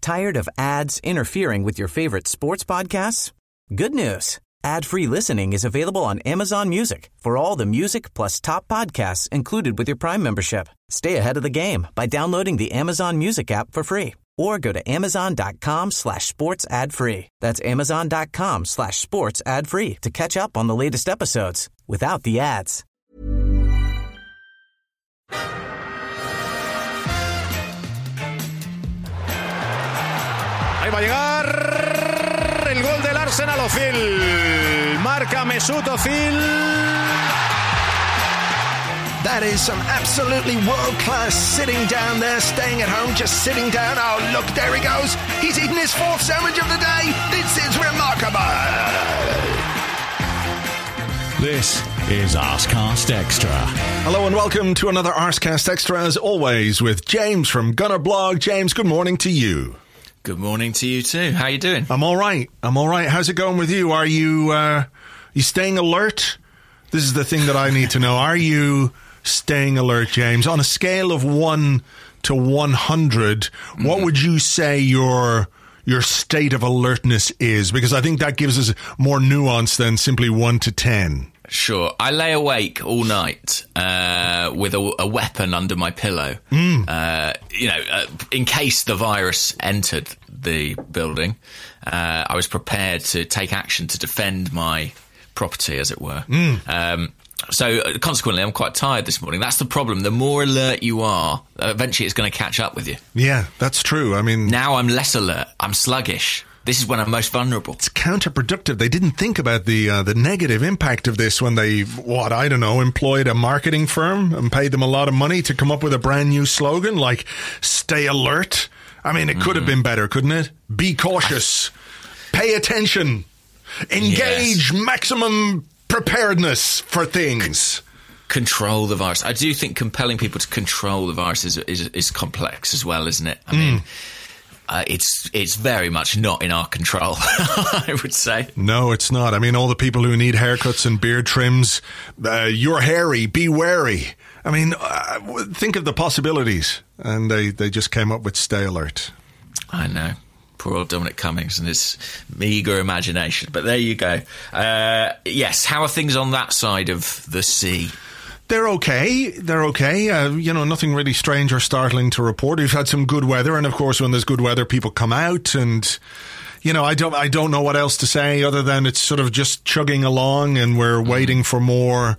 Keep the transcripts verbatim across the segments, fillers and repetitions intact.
Tired of ads interfering with your favorite sports podcasts? Good news. Ad-free listening is available on Amazon Music for all the music plus top podcasts included with your Prime membership. Stay ahead of the game by downloading the Amazon Music app for free or go to amazon.com slash sports ad free. That's amazon.com slash sports ad free to catch up on the latest episodes without the ads. Ahí va a llegar el gol del Arsenal. Özil. Marca Mesut Özil. That is some absolutely world-class sitting down there, staying at home, just sitting down. Oh, look, there he goes. He's eaten his fourth sandwich of the day. This is remarkable. This is Arsecast Extra. Hello and welcome to another Arsecast Extra, as always, with James from Gunner Blog. James, good morning to you. Good morning to you too. How you doing? I'm all right. I'm all right. How's it going with you? Are you, uh, you staying alert? This is the thing that I need to know. Are you staying alert, James? On a scale of one to one hundred, mm-hmm. what would you say your your state of alertness is? Because I think that gives us more nuance than simply one to ten. Sure. I lay awake all night uh, with a, a weapon under my pillow, mm. uh, you know, uh, in case the virus entered the building. Uh, I was prepared to take action to defend my property, as it were. Mm. Um, so uh, consequently, I'm quite tired this morning. That's the problem. The more alert you are, uh, eventually it's going to catch up with you. Yeah, that's true. I mean, now I'm less alert. I'm sluggish. This is when I'm most vulnerable. It's counterproductive. They didn't think about the uh, the negative impact of this when they, what, I don't know, employed a marketing firm and paid them a lot of money to come up with a brand new slogan like "Stay alert." I mean, it mm. could have been better, couldn't it? Be cautious. Pay attention. Engage. Yes. Maximum preparedness for things. Control the virus. I do think compelling people to control the virus is is, is complex as well, isn't it? I mm. mean, uh, it's it's very much not in our control, I would say. No, it's not. I mean, all the people who need haircuts and beard trims, uh, you're hairy, be wary. I mean, uh, think of the possibilities. And they, they just came up with stay alert. I know. Poor old Dominic Cummings and his meagre imagination. But there you go. Uh, yes, how are things on that side of the sea? They're okay. They're okay. Uh, you know, nothing really strange or startling to report. We've had some good weather. And, of course, when there's good weather, people come out. And, you know, I don't I don't know what else to say other than it's sort of just chugging along and we're mm. waiting for more,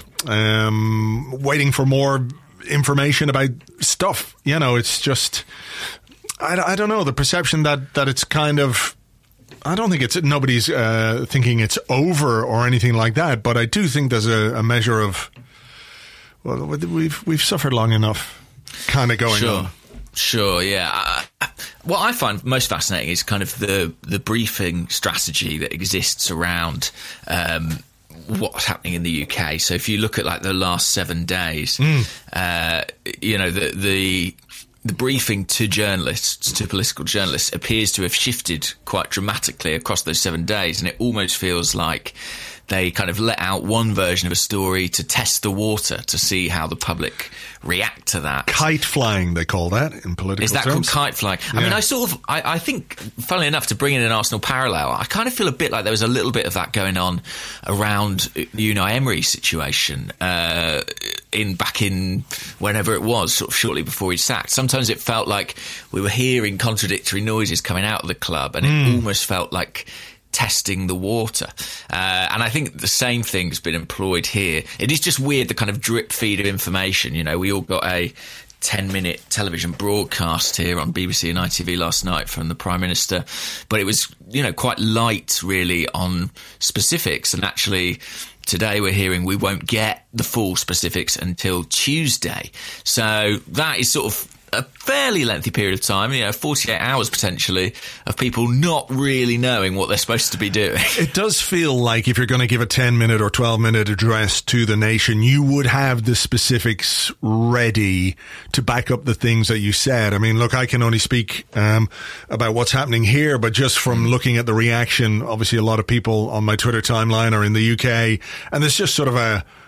um, waiting for more information about stuff. You know, it's just... I, I don't know, the perception that, that it's kind of, I don't think it's, nobody's uh, thinking it's over or anything like that, but I do think there's a, a measure of, well, we've we've suffered long enough kind of going sure. on. Sure, yeah. Uh, what I find most fascinating is kind of the, the briefing strategy that exists around um, what's happening in the U K. So if you look at like the last seven days, mm. uh, you know, the the... The briefing to journalists, to political journalists, appears to have shifted quite dramatically across those seven days. And it almost feels like they kind of let out one version of a story to test the water, to see how the public react to that. Kite flying, they call that in political terms. Is that terms. called kite flying? I yeah. mean, I sort of, I, I think, funnily enough, to bring in an Arsenal parallel, I kind of feel a bit like there was a little bit of that going on around the Unai Emery situation uh, in back in whenever it was, sort of shortly before he sacked. Sometimes it felt like we were hearing contradictory noises coming out of the club, and it mm. almost felt like testing the water. Uh, and I think the same thing's been employed here. It is just weird, the kind of drip feed of information. You know, we all got a ten-minute television broadcast here on B B C and I T V last night from the Prime Minister, but it was, you know, quite light, really, on specifics. And actually, today we're hearing we won't get the full specifics until Tuesday. So that is sort of a fairly lengthy period of time, you know, forty-eight hours potentially, of people not really knowing what they're supposed to be doing. It does feel like if you're going to give a ten-minute or twelve-minute address to the nation, you would have the specifics ready to back up the things that you said. I mean, look, I can only speak um, about what's happening here, but just from looking at the reaction, obviously a lot of people on my Twitter timeline are in the U K, and there's just sort of a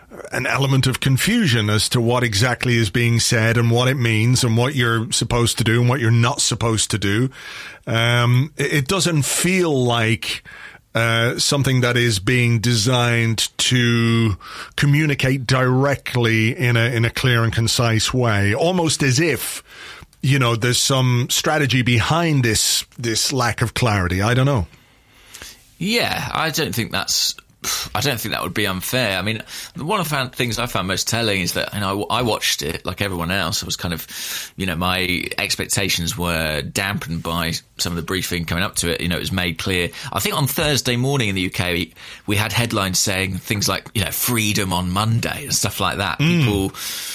an element of confusion as to what exactly is being said and what it means and what you're supposed to do and what you're not supposed to do. Um, it, it doesn't feel like uh, something that is being designed to communicate directly in a in a clear and concise way, almost as if, you know, there's some strategy behind this this lack of clarity. I don't know. Yeah, I don't think that's. I don't think that would be unfair. I mean, one of the things I found most telling is that, you know, I watched it like everyone else. I was kind of, you know, my expectations were dampened by some of the briefing coming up to it. You know, it was made clear. I think on Thursday morning in the U K, we had headlines saying things like, you know, freedom on Monday and stuff like that. Mm. People.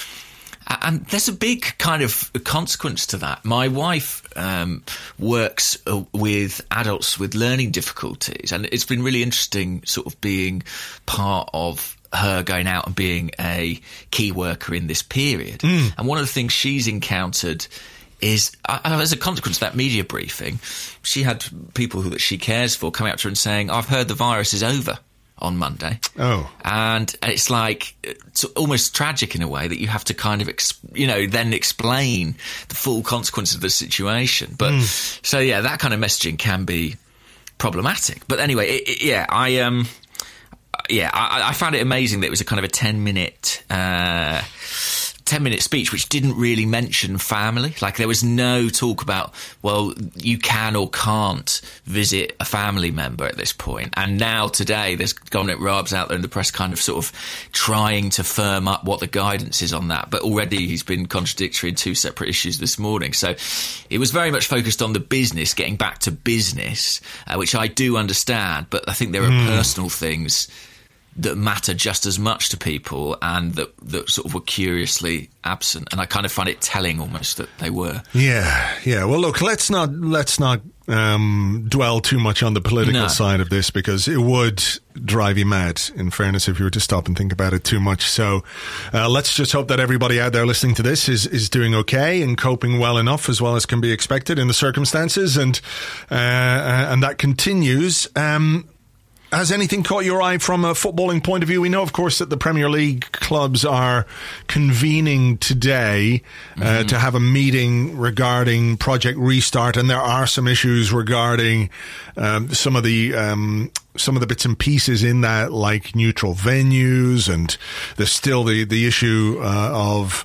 And there's a big kind of consequence to that. My wife um, works uh, with adults with learning difficulties, and it's been really interesting sort of being part of her going out and being a key worker in this period. Mm. And one of the things she's encountered is, uh, as a consequence of that media briefing, she had people who that she cares for coming up to her and saying, I've heard the virus is over on Monday. Oh. And it's like, it's almost tragic in a way that you have to kind of, ex- you know, then explain the full consequence of the situation. But mm. so, yeah, that kind of messaging can be problematic. But anyway, it, it, yeah, I, um, yeah, I, I found it amazing that it was a kind of a ten minute, uh, ten minute speech which didn't really mention family. Like, there was no talk about, well, you can or can't visit a family member at this point. And now today there's Dominic Raab's out there in the press kind of sort of trying to firm up what the guidance is on that, but already he's been contradictory in two separate issues this morning. So it was very much focused on the business, getting back to business, uh, which I do understand, but I think there are mm. personal things that matter just as much to people and that, that sort of were curiously absent. And I kind of find it telling almost that they were. Yeah, yeah. Well, look, let's not let's not um, dwell too much on the political no. side of this, because it would drive you mad, in fairness, if you were to stop and think about it too much. So uh, let's just hope that everybody out there listening to this is, is doing okay and coping well enough, as well as can be expected in the circumstances. And, uh, and that continues. Um Has anything caught your eye from a footballing point of view? We know, of course, that the Premier League clubs are convening today uh, mm-hmm. to have a meeting regarding Project Restart, and there are some issues regarding um, some of the um, some of the bits and pieces in that, like neutral venues, and there's still the the issue uh, of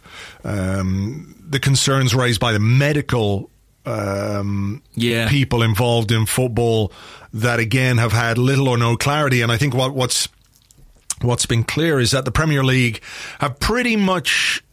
um, the concerns raised by the medical um, yeah. people involved in football, that again have had little or no clarity. And I think what, what's what's been clear is that the Premier League have pretty much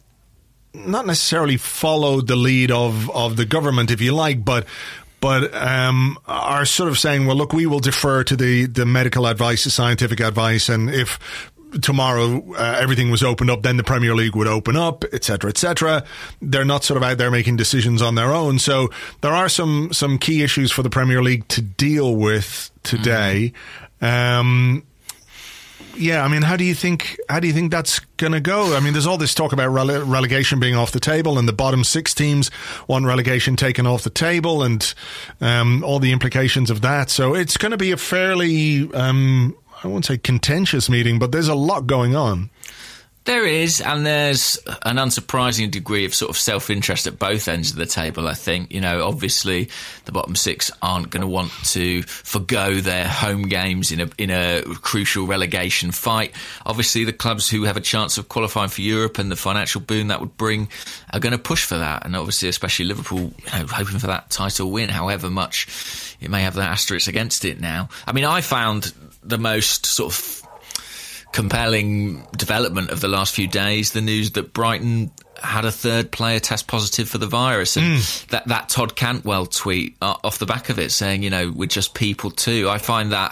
not necessarily followed the lead of, of the government, if you like, but but um, are sort of saying, well, look, we will defer to the, the medical advice, the scientific advice, and if tomorrow uh, everything was opened up, then the Premier League would open up, et cetera, et cetera. They're not sort of out there making decisions on their own. So there are some some key issues for the Premier League to deal with today. Mm. Um, yeah, I mean, how do you think how do you think that's going to go? I mean, there's all this talk about rele- relegation being off the table, and the bottom six teams want relegation taken off the table, and um, all the implications of that. So it's going to be a fairly Um, I won't say contentious meeting, but there's a lot going on. There is, and there's an unsurprising degree of sort of self-interest at both ends of the table, I think. You know, obviously the bottom six aren't going to want to forgo their home games in a in a crucial relegation fight. Obviously the clubs who have a chance of qualifying for Europe and the financial boon that would bring are going to push for that. And obviously, especially Liverpool, you know, hoping for that title win, however much it may have that asterisk against it now. I mean, I found the most sort of compelling development of the last few days the news that Brighton had a third player test positive for the virus, and mm. that, that Todd Cantwell tweet uh, off the back of it saying, you know, we're just people too. I find that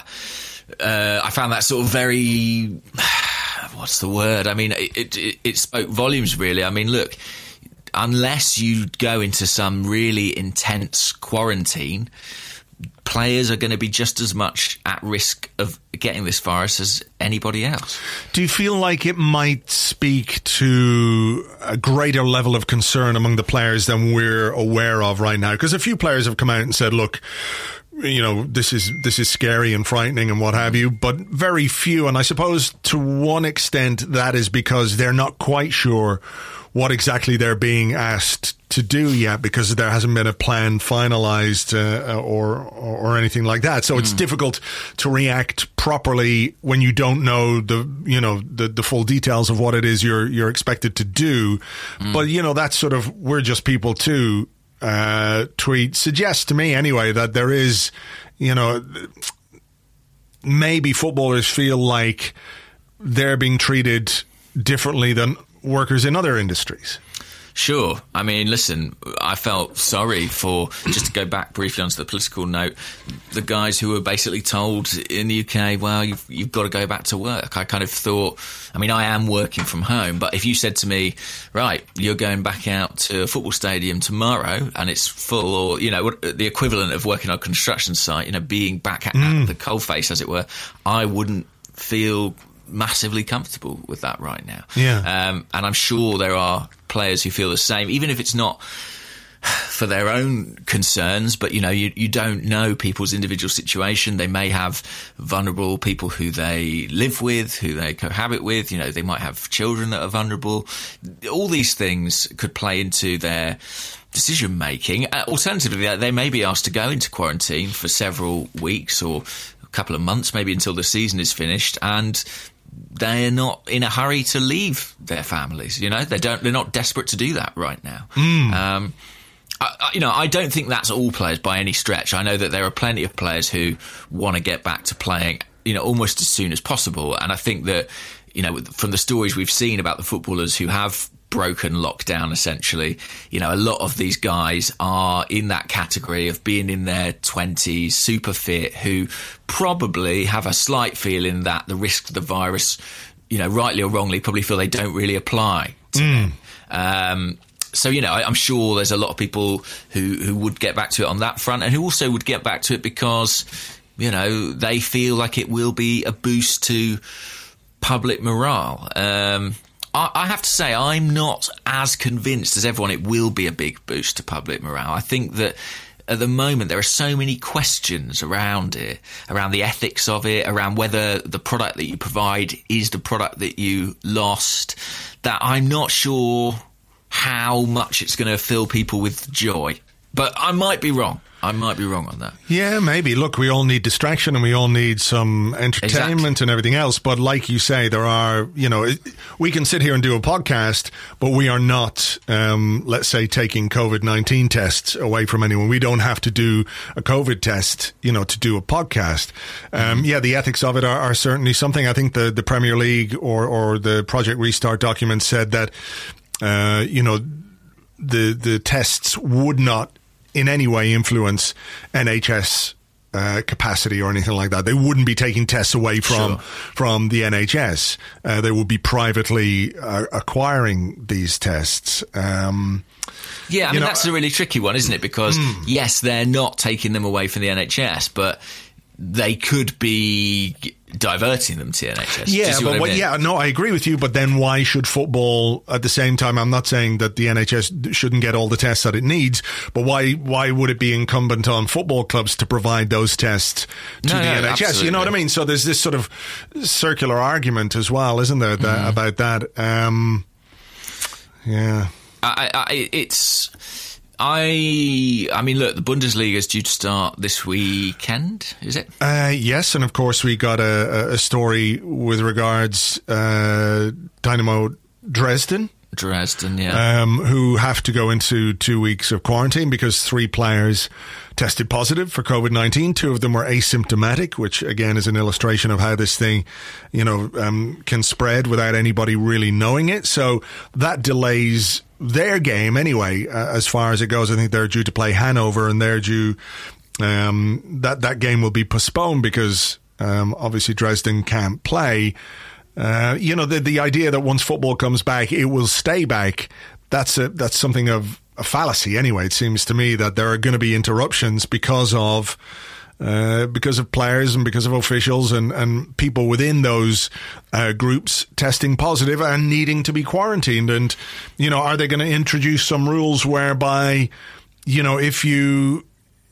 uh, I found that sort of very what's the word? I mean, it, it, it spoke volumes, really. I mean, look, unless you go into some really intense quarantine, players are going to be just as much at risk of getting this virus as anybody else. Do you feel like it might speak to a greater level of concern among the players than we're aware of right now? Because a few players have come out and said, look, you know, this is this is scary and frightening and what have you, but very few. And I suppose to one extent that is because they're not quite sure what exactly they're being asked to do yet, because there hasn't been a plan finalized uh, or, or or anything like that. So mm. it's difficult to react properly when you don't know the you know the, the full details of what it is you're you're expected to do. Mm. But you know, that's sort of we're just people too. Uh, tweet suggests to me anyway that there is, you know, maybe footballers feel like they're being treated differently than workers in other industries. Sure. I mean, listen, I felt sorry for, just to go back briefly onto the political note, the guys who were basically told in the U K, well, you've, you've got to go back to work. I kind of thought, I mean, I am working from home, but if you said to me, right, you're going back out to a football stadium tomorrow and it's full, or, you know, the equivalent of working on a construction site, you know, being back at, mm. at the coalface, as it were, I wouldn't feel massively comfortable with that right now. Yeah. Um, and I'm sure there are players who feel the same, even if it's not for their own concerns, but, you know, you, you don't know people's individual situation. They may have vulnerable people who they live with, who they cohabit with. You know, they might have children that are vulnerable. All these things could play into their decision making. Uh, alternatively, they may be asked to go into quarantine for several weeks or a couple of months, maybe until the season is finished, and they're not in a hurry to leave their families. You know, they don't. They're not desperate to do that right now. Mm. Um, I, I, you know, I don't think that's all players by any stretch. I know that there are plenty of players who want to get back to playing, you know, almost as soon as possible. And I think that, you know, from the stories we've seen about the footballers who have broken lockdown, essentially, you know, a lot of these guys are in that category of being in their twenties, super fit, who probably have a slight feeling that the risk of the virus, you know, rightly or wrongly, probably feel they don't really apply to mm. them. Um, so, you know, I, I'm sure there's a lot of people who, who would get back to it on that front, and who also would get back to it because, you know, they feel like it will be a boost to public morale. Um, I have to say, I'm not as convinced as everyone it will be a big boost to public morale. I think that at the moment there are so many questions around it, around the ethics of it, around whether the product that you provide is the product that you lost, that I'm not sure how much it's going to fill people with joy. But I might be wrong. I might be wrong on that. Yeah, maybe. Look, we all need distraction and we all need some entertainment exactly. and everything else. But like you say, there are, you know, we can sit here and do a podcast, but we are not, um, let's say, taking COVID nineteen tests away from anyone. We don't have to do a COVID test, you know, to do a podcast. Um, mm-hmm. Yeah, the ethics of it are, are certainly something. I think the, the Premier League or, or the Project Restart document said that, uh, you know, the the tests would not in any way influence N H S uh, capacity or anything like that. They wouldn't be taking tests away from sure. from the N H S. Uh, they would be privately uh, acquiring these tests. Um, yeah, I mean, know, that's a really tricky one, isn't it? Because, mm. yes, they're not taking them away from the N H S, but they could be diverting them to the N H S. Yeah, but what what, I mean? yeah, no, I agree with you. But then why should football at the same time? I'm not saying that the N H S shouldn't get all the tests that it needs, but why why would it be incumbent on football clubs to provide those tests to no, the no, N H S? absolutely. You know what I mean? So there's this sort of circular argument as well, isn't there, that, mm. about that? Um, yeah, I, I, it's. I I mean, look, the Bundesliga is due to start this weekend, is it? Uh, yes, and of course we got a, a story with regards uh, Dynamo Dresden. Dresden, yeah. Um, who have to go into two weeks of quarantine because three players tested positive for COVID nineteen. Two of them were asymptomatic, which again is an illustration of how this thing, you know, um, can spread without anybody really knowing it. So that delays their game anyway, uh, as far as it goes. I think they're due to play Hanover, and they're due, um, that, that game will be postponed because, um, obviously Dresden can't play. Uh, you know, the, the idea that once football comes back, it will stay back. That's a, that's something of a fallacy anyway. It seems to me that there are going to be interruptions because of, Uh, because of players and because of officials and, and people within those uh, groups testing positive and needing to be quarantined. And, you know, are they going to introduce some rules whereby, you know, if you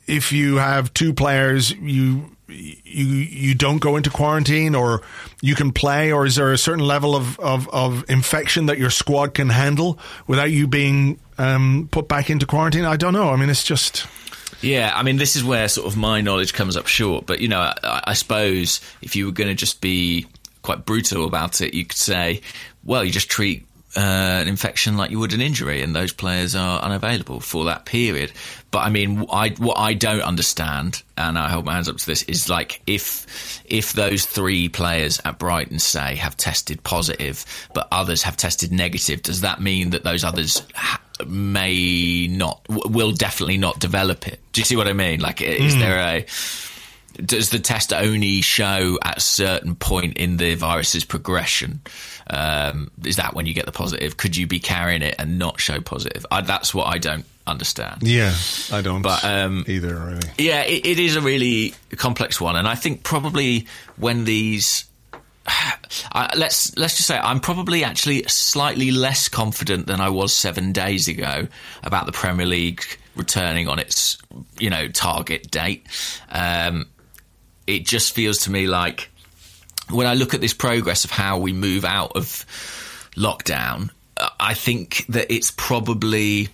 if you have two players, you you you don't go into quarantine, or you can play, or is there a certain level of, of, of infection that your squad can handle without you being um, put back into quarantine? I don't know. I mean, it's just... Yeah, I mean, this is where sort of my knowledge comes up short. But, you know, I, I suppose if you were going to just be quite brutal about it, you could say, well, you just treat uh, an infection like you would an injury, and those players are unavailable for that period. But, I mean, I, what I don't understand, and I hold my hands up to this, is like if if those three players at Brighton, say, have tested positive, but others have tested negative, does that mean that those others ha- may not, will definitely not develop it? Do you see what I mean? Like, is mm. there a... Does the test only show at a certain point in the virus's progression? Um, is that when you get the positive? Could you be carrying it and not show positive? I, that's what I don't understand. Yeah, I don't but, um, either, really. Yeah, it, it is a really complex one. And I think probably when these... Uh, let's let's just say I'm probably actually slightly less confident than I was seven days ago about the Premier League returning on its, you know, target date. Um, it just feels to me like when I look at this progress of how we move out of lockdown, I think that it's probably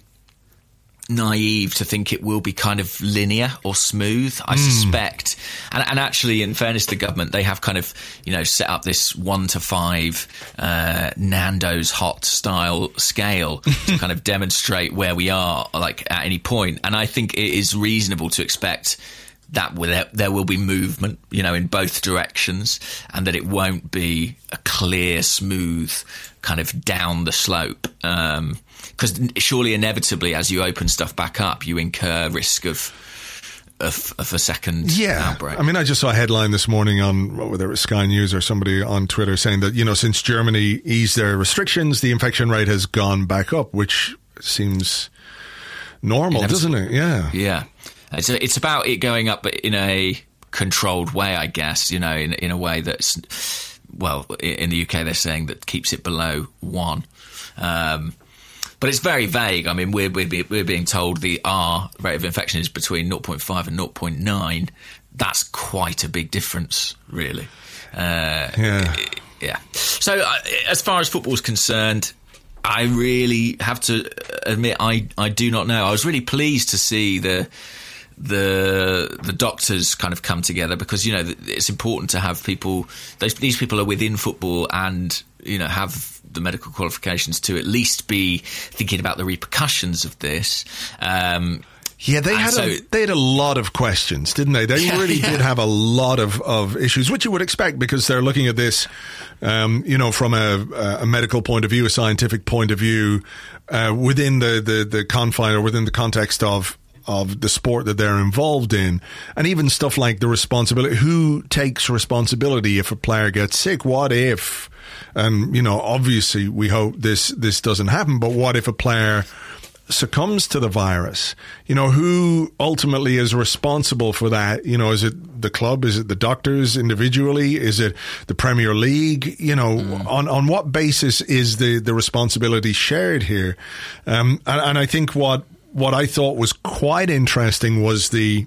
naive to think it will be kind of linear or smooth. I mm. suspect, and, and actually, in fairness to the government, they have kind of, you know, set up this one to five uh, Nando's hot style scale to kind of demonstrate where we are, like at any point. And I think it is reasonable to expect that there will be movement, you know, in both directions, and that it won't be a clear, smooth kind of down the slope. Um, because surely, inevitably, as you open stuff back up, you incur risk of of, of a second yeah. outbreak. I mean, I just saw a headline this morning on whether it was Sky News or somebody on Twitter saying that, you know, since Germany eased their restrictions, the infection rate has gone back up, which seems normal, doesn't it? Yeah, yeah. It's a, it's about it going up in a controlled way, I guess. You know, in in a way that's, well, in the U K they're saying that keeps it below one. Um, But it's very vague. I mean, we're, we're, we're being told the R rate of infection is between zero point five and zero point nine. That's quite a big difference, really. Uh, yeah. Yeah. So uh, as far as football is concerned, I really have to admit I, I do not know. I was really pleased to see the the the doctors kind of come together, because, you know, it's important to have people, those, these people are within football and, you know, have the medical qualifications to at least be thinking about the repercussions of this. Um, yeah, they had so, a, they had a lot of questions, didn't they? They yeah, really yeah. did have a lot of, of issues, which you would expect, because they're looking at this, um, you know, from a, a medical point of view, a scientific point of view, uh, within the, the, the confine or within the context of of the sport that they're involved in, and even stuff like the responsibility. Who takes responsibility if a player gets sick? What if, and, you know, obviously we hope this, this doesn't happen, but what if a player succumbs to the virus? You know, who ultimately is responsible for that? You know, is it the club? Is it the doctors individually? Is it the Premier League? You know, mm. on, on what basis is the, the responsibility shared here? Um, and, and I think what, What I thought was quite interesting was the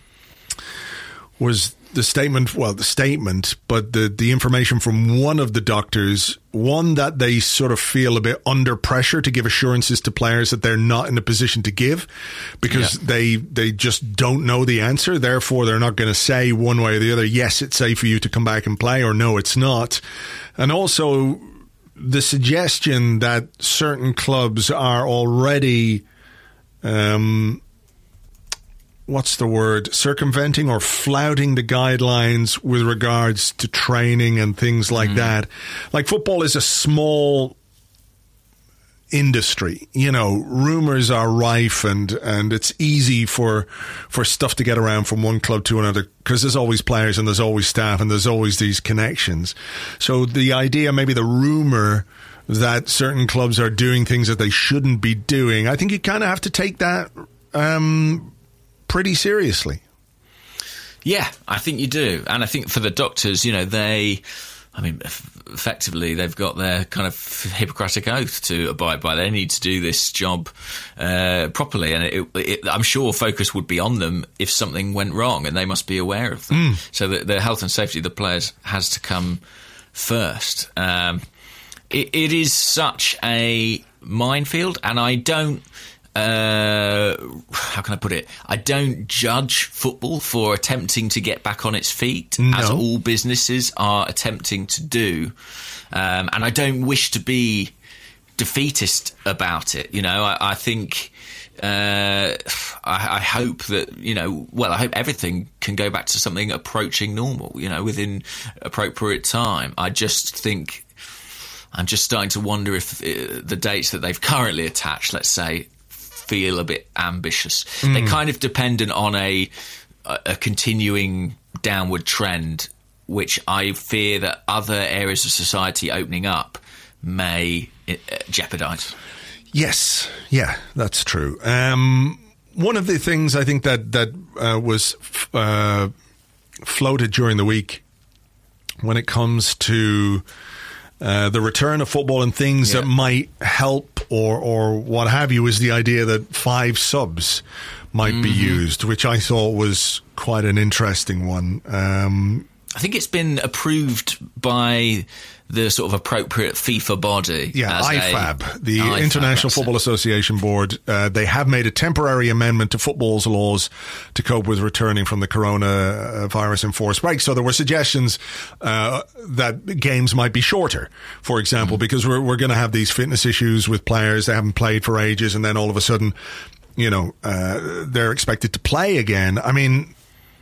was the statement, well, the statement, but the, the information from one of the doctors, one that they sort of feel a bit under pressure to give assurances to players that they're not in a position to give, because yeah. they they just don't know the answer. Therefore, they're not going to say one way or the other, yes, it's safe for you to come back and play, or no, it's not. And also the suggestion that certain clubs are already... Um, what's the word? Circumventing or flouting the guidelines with regards to training and things like mm. that. Like, football is a small industry. You know, rumors are rife, and, and it's easy for for stuff to get around from one club to another, because there's always players and there's always staff and there's always these connections. So the idea, maybe the rumor that certain clubs are doing things that they shouldn't be doing, I think you kind of have to take that um, pretty seriously. Yeah, I think you do. And I think for the doctors, you know, they I mean, effectively, they've got their kind of Hippocratic oath to abide by. They need to do this job uh, properly, and it, it, I'm sure focus would be on them if something went wrong, and they must be aware of that. Mm. So the, the health and safety of the players has to come first. Um, it, it is such a minefield, and I don't... Uh, how can I put it? I don't judge football for attempting to get back on its feet, no. as all businesses are attempting to do. Um, and I don't wish to be defeatist about it. You know, I, I think, uh, I, I hope that, you know, well, I hope everything can go back to something approaching normal, you know, within appropriate time. I just think, I'm just starting to wonder if uh, the dates that they've currently attached, let's say, feel a bit ambitious. Mm. They're kind of dependent on a, a a continuing downward trend, which I fear that other areas of society opening up may uh, jeopardise. Yes, yeah, that's true. Um, one of the things I think that that uh, was uh, floated during the week when it comes to Uh, the return of football and things yeah. that might help or or what have you is the idea that five subs might mm-hmm. be used, which I thought was quite an interesting one. Um, I think it's been approved by the sort of appropriate FIFA body. Yeah, I F A B, the I F A B, International Football it. Association Board. Uh, they have made a temporary amendment to football's laws to cope with returning from the coronavirus enforced break. So there were suggestions uh, that games might be shorter, for example, mm. because we're, we're going to have these fitness issues with players. They haven't played for ages, and then all of a sudden, you know, uh, they're expected to play again. I mean...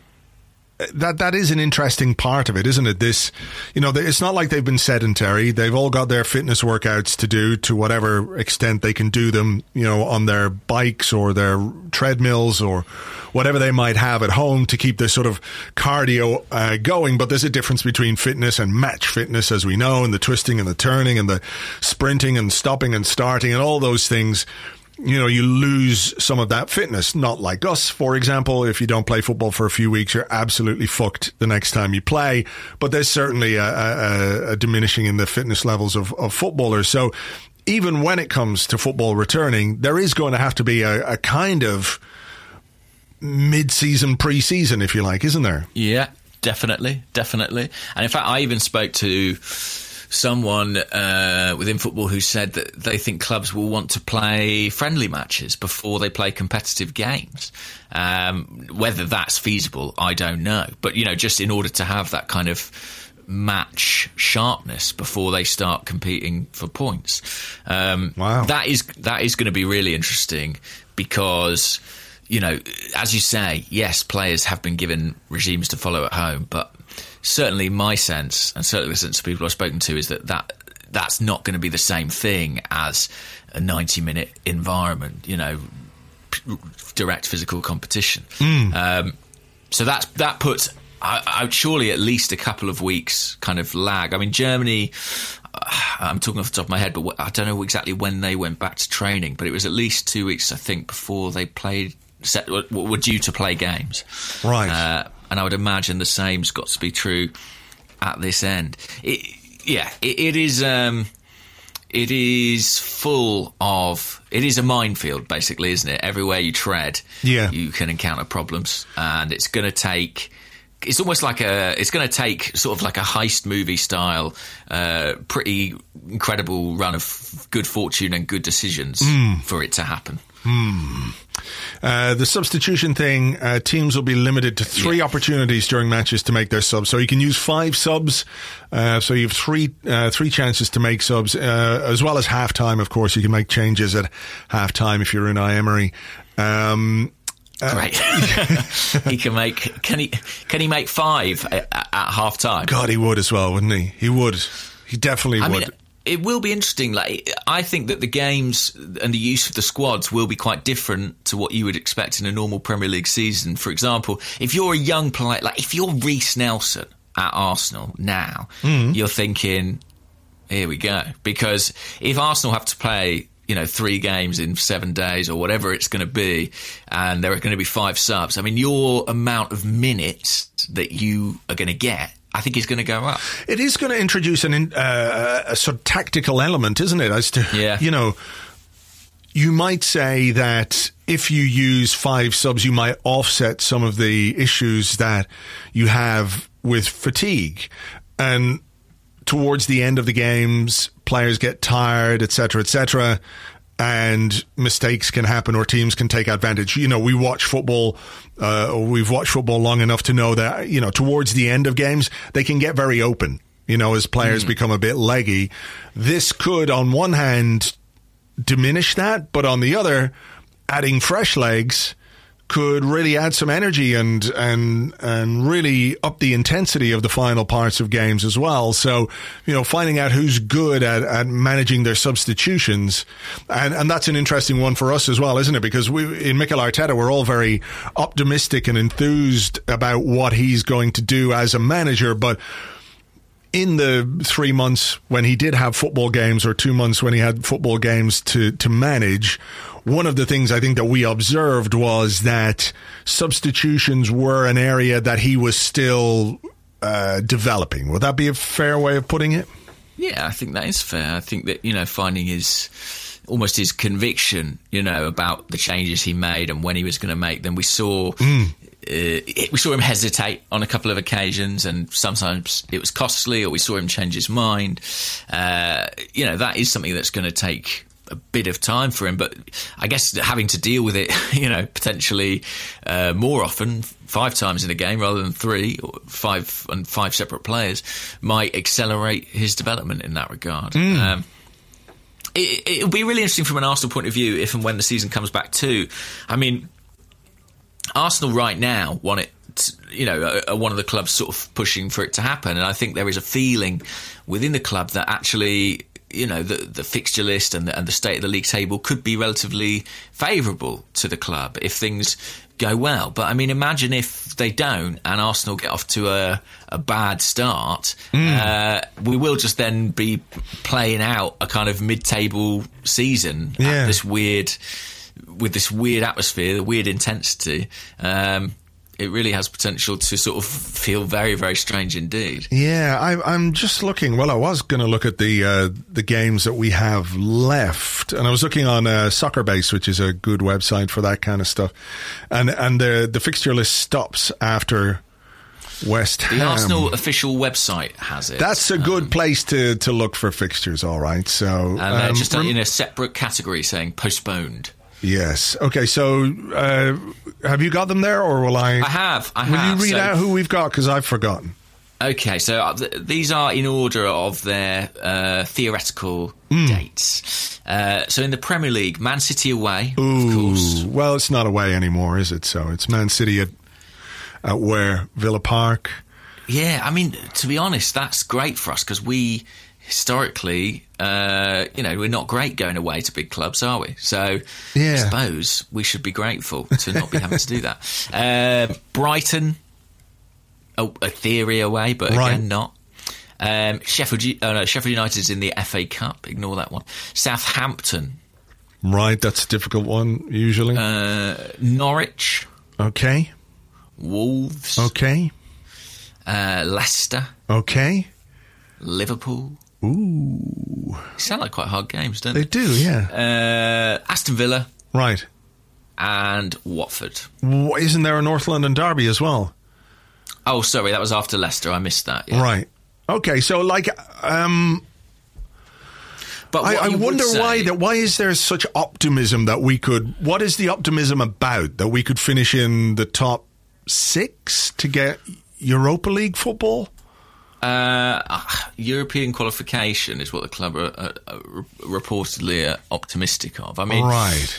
That that is an interesting part of it, isn't it? This, you know, it's not like they've been sedentary. They've all got their fitness workouts to do to whatever extent they can do them, you know, on their bikes or their treadmills or whatever they might have at home to keep this sort of cardio uh, going. But there's a difference between fitness and match fitness, as we know, and the twisting and the turning and the sprinting and stopping and starting and all those things. You know, you lose some of that fitness. Not like us, for example. If you don't play football for a few weeks, you're absolutely fucked the next time you play. But there's certainly a, a, a diminishing in the fitness levels of, of footballers. So even when it comes to football returning, there is going to have to be a, a kind of mid-season, pre-season, if you like, isn't there? Yeah, definitely, definitely. And in fact, I even spoke to someone uh, within football who said that they think clubs will want to play friendly matches before they play competitive games. Um, whether that's feasible, I don't know. But, you know, just in order to have that kind of match sharpness before they start competing for points. Um, wow. That is, that is going to be really interesting because, you know, as you say, yes, players have been given regimes to follow at home, but certainly my sense, and certainly the sense of people I've spoken to, is that, that that's not going to be the same thing as a ninety-minute environment, you know, p- direct physical competition. Mm. Um, so that's, that puts out surely at least a couple of weeks kind of lag. I mean, Germany, I'm talking off the top of my head, but I don't know exactly when they went back to training, but it was at least two weeks, I think, before they played, set, were due to play games. Right. Uh, And I would imagine the same's got to be true at this end. It, yeah, it, it is. Um, it is full of. It is a minefield, basically, isn't it? Everywhere you tread, yeah. you can encounter problems, and it's going to take. It's almost like a. It's going to take sort of like a heist movie style, uh, pretty incredible run of good fortune and good decisions mm. for it to happen. Hmm. Uh, the substitution thing, uh, teams will be limited to three yeah. opportunities during matches to make their subs. So you can use five subs. Uh, so you have three uh, three chances to make subs, uh, as well as halftime. Of course, you can make changes at halftime if you're Unai Emery. Um, uh, Great. he can make. Can he? Can he make five at, at half time? God, he would as well, wouldn't he? He would. He definitely I would. Mean, it will be interesting. Like, I think that the games and the use of the squads will be quite different to what you would expect in a normal Premier League season. For example, if you're a young player, like if you're Reece Nelson at Arsenal now, mm. you're thinking, here we go. Because if Arsenal have to play, you know, three games in seven days or whatever it's going to be, and there are going to be five subs, I mean, your amount of minutes that you are going to get I think he's going to go up. It is going to introduce an in, uh, a sort of tactical element, isn't it? As to, yeah. you know, you might say that if you use five subs, you might offset some of the issues that you have with fatigue. And towards the end of the games, players get tired, et cetera, et cetera, and mistakes can happen or teams can take advantage. You know, we watch football, uh, or we've watched football long enough to know that, you know, towards the end of games, they can get very open, you know, as players mm. become a bit leggy. This could, on one hand, diminish that, but on the other, adding fresh legs could really add some energy and and and really up the intensity of the final parts of games as well. So, you know, finding out who's good at, at managing their substitutions, and, and that's an interesting one for us as well, isn't it? Because we in Mikel Arteta, we're all very optimistic and enthused about what he's going to do as a manager, but in the three months when he did have football games, or two months when he had football games to, to manage, one of the things I think that we observed was that substitutions were an area that he was still uh, developing. Would that be a fair way of putting it? Yeah, I think that is fair. I think that, you know, finding his almost his conviction, you know, about the changes he made and when he was going to make them. We saw mm. uh, we saw him hesitate on a couple of occasions, and sometimes it was costly, or we saw him change his mind. Uh, you know, that is something that's going to take a bit of time for him, but I guess having to deal with it, you know, potentially uh, more often, five times in a game rather than three, or five and five separate players, might accelerate his development in that regard. Mm. Um, it, it'll be really interesting from an Arsenal point of view if and when the season comes back too. I mean, Arsenal right now want it, to, you know, are one of the clubs sort of pushing for it to happen, and I think there is a feeling within the club that actually, you know, the, the fixture list and the, and the state of the league table could be relatively favourable to the club if things go well. But I mean, imagine if they don't and Arsenal get off to a, a bad start. Mm. Uh, we will just then be playing out a kind of mid-table season yeah. at this weird, with this weird atmosphere, the weird intensity. Um, It really has potential to sort of feel very, very strange indeed. Yeah, I, I'm just looking. Well, I was going to look at the uh, the games that we have left, and I was looking on uh, Soccer Base, which is a good website for that kind of stuff. And and the the fixture list stops after West Ham. The Arsenal official website has it. That's a good um, place to, to look for fixtures. All right, so and they're um, just rem- in a separate category saying postponed. Yes. Okay. So, uh, have you got them there, or will I? I have. I will have. you read so, out who we've got? Because I've forgotten. Okay. So th- these are in order of their uh, theoretical mm. dates. Uh, so in the Premier League, Man City away. Ooh, of course. Well, it's not away anymore, is it? So it's Man City at at where? Villa Park. Yeah. I mean, to be honest, that's great for us because we. Historically, uh, you know, we're not great going away to big clubs, are we? So yeah. I suppose we should be grateful to not be having to do that. Uh, Brighton, oh, a theory away, but right. again, not. Um, Sheffield, oh no, Sheffield United's in the F A Cup. Ignore that one. Southampton. Right, that's a difficult one, usually. Uh, Norwich. Okay. Wolves. Okay. Uh, Leicester. Okay. Liverpool. Ooh. They sound like quite hard games, don't they? They do, yeah. Uh, Aston Villa. Right. And Watford. Isn't there a North London derby as well? Oh, sorry, that was after Leicester. I missed that. Yeah. Right. Okay, so like... Um, but I, I wonder say, why that. Why is there such optimism that we could... What is the optimism about? That we could finish in the top six to get Europa League football? Uh, European qualification is what the club are, are, are reportedly are optimistic of. I mean, right?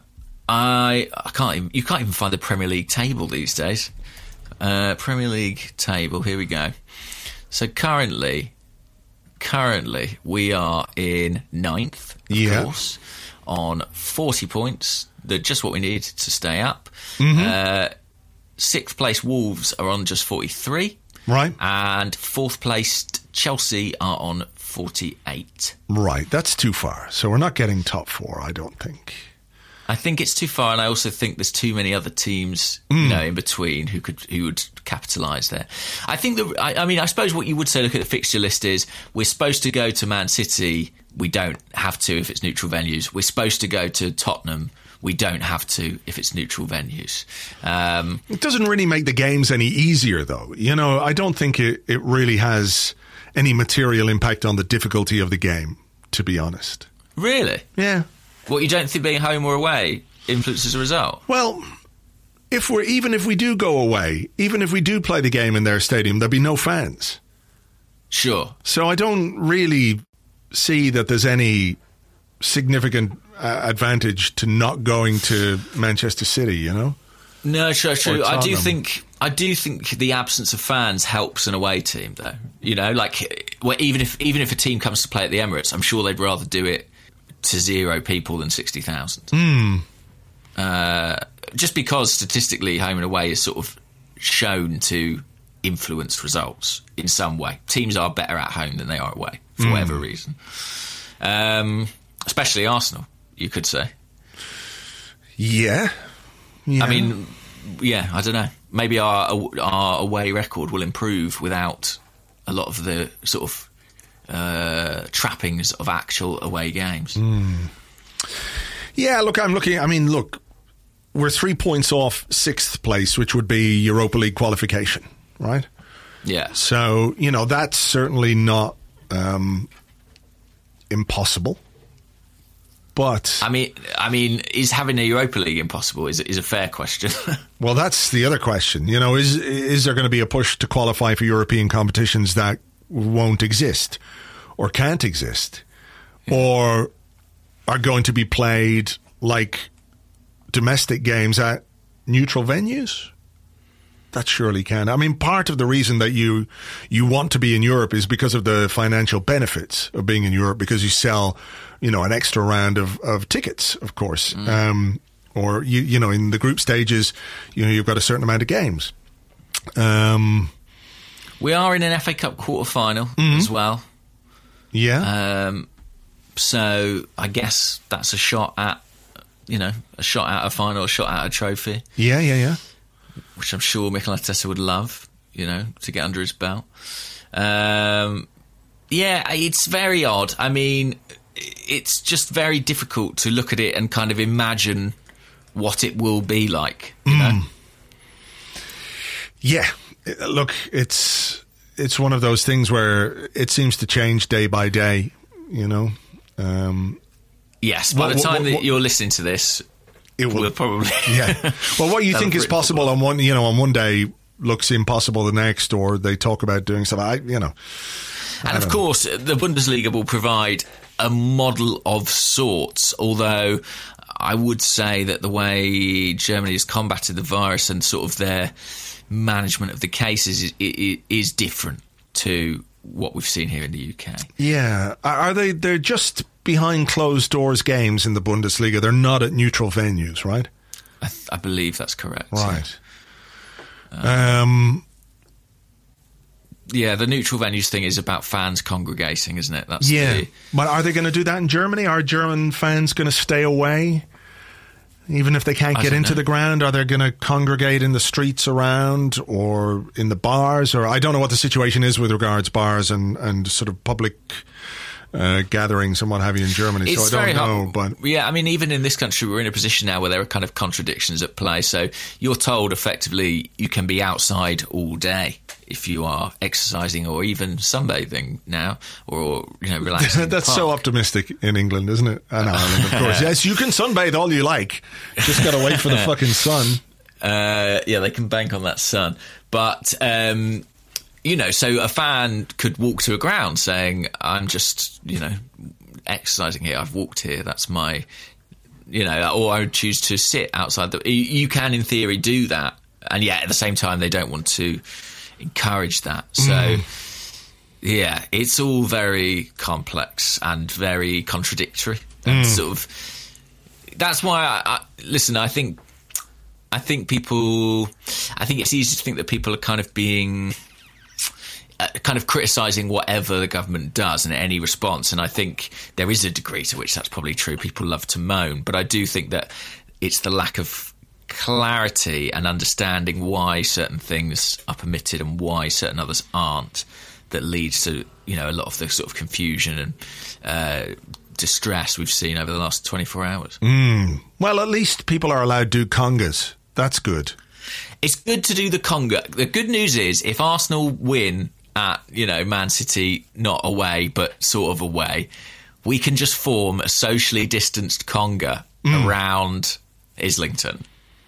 I I can't even, you can't even find the Premier League table these days. Uh, Premier League table. Here we go. So currently, currently we are in ninth, of yeah. course, on forty points. They're just what we need to stay up. Mm-hmm. Uh, sixth place Wolves are on just forty-three. Right. And fourth placed Chelsea are on forty-eight. Right. That's too far. So we're not getting top four, I don't think. I think it's too far, and I also think there's too many other teams, mm. you know, in between who could who would capitalise there. I think that I, I mean, I suppose what you would say, look at the fixture list, is we're supposed to go to Man City. We don't have to if it's neutral venues. We're supposed to go to Tottenham. We don't have to if it's neutral venues. Um, it doesn't really make the games any easier, though. You know, I don't think it, it really has any material impact on the difficulty of the game, to be honest. Really? Yeah. What, you don't think being home or away influences the result? Well, if we're even if we do go away, even if we do play the game in their stadium, there'll be no fans. Sure. So I don't really see that there's any significant uh, advantage to not going to Manchester City, you know? No, sure, true. I do think I do think the absence of fans helps an away team, though. You know, like well, even if even if a team comes to play at the Emirates, I'm sure they'd rather do it to zero people than sixty thousand. Mm. Uh, just because statistically home and away is sort of shown to influence results in some way. Teams are better at home than they are away, for mm. whatever reason. Um, especially Arsenal, you could say. Yeah. yeah. I mean, yeah, I don't know. Maybe our our away record will improve without a lot of the sort of Uh, trappings of actual away games. Mm. Yeah, look, I'm looking. I mean, look, we're three points off sixth place, which would be Europa League qualification, right? Yeah. So, you know, that's certainly not um, impossible. But I mean, I mean, is having a Europa League impossible? Is is a fair question. Well, that's the other question. You know, is is there going to be a push to qualify for European competitions that won't exist or can't exist, yeah. or are going to be played like domestic games at neutral venues? That surely can. I mean, part of the reason that you you want to be in Europe is because of the financial benefits of being in Europe, because you sell, you know, an extra round of, of tickets, of course. Mm. Um, or, you you know, in the group stages, you know, you've got a certain amount of games. Um We are in an F A Cup quarter-final mm-hmm. as well. Yeah. Um, so I guess that's a shot at, you know, a shot at a final, a shot at a trophy. Yeah, yeah, yeah. Which I'm sure Mikel Arteta would love, you know, to get under his belt. Um, yeah, it's very odd. I mean, it's just very difficult to look at it and kind of imagine what it will be like, you mm. know? Yeah. Look, it's it's one of those things where it seems to change day by day, you know. Um, yes, by what, the time what, what, that you're listening to this, it will probably. Yeah. Well, what you think is possible on one, you know, on one day looks impossible the next, or they talk about doing stuff. I, you know. And of course, know. the Bundesliga will provide a model of sorts, although I would say that the way Germany has combated the virus and sort of their management of the cases is, is, is different to what we've seen here in the U K. Yeah. Are they, they're just behind closed doors games in the Bundesliga. They're not at neutral venues, right? I, th- I believe that's correct. Right. Yeah. Um, um, yeah, the neutral venues thing is about fans congregating, isn't it? That's yeah. The, but are they going to do that in Germany? Are German fans going to stay away? Even if they can't get into know. the ground, are they going to congregate in the streets around or in the bars? Or I don't know what the situation is with regards bars and, and sort of public uh, gatherings and what have you in Germany. It's so I don't know. Hard. But yeah, I mean, even in this country, we're in a position now where there are kind of contradictions at play. So you're told effectively you can be outside all day if you are exercising or even sunbathing now, or, you know, relaxing. That's so optimistic in England, isn't it? And Ireland, of course. Yes, you can sunbathe all you like. Just got to wait for the fucking sun. Uh, yeah, they can bank on that sun. But, um, you know, so a fan could walk to a ground saying, I'm just, you know, exercising here. I've walked here. That's my, you know, or I would choose to sit outside. The, you, you can, in theory, do that. And yet, at the same time, they don't want to encourage that. So, mm. yeah, it's all very complex and very contradictory. And mm. sort of, that's why I, I listen. I think, I think people, I think it's easy to think that people are kind of being uh, kind of criticising whatever the government does and any response. And I think there is a degree to which that's probably true. People love to moan. But I do think that it's the lack of clarity and understanding why certain things are permitted and why certain others aren't that leads to, you know, a lot of the sort of confusion and uh, distress we've seen over the last twenty-four hours. Mm. Well, at least people are allowed to do congas. That's good. It's good to do the conga. The good news is if Arsenal win at, you know, Man City, not away, but sort of away, we can just form a socially distanced conga mm. around Islington.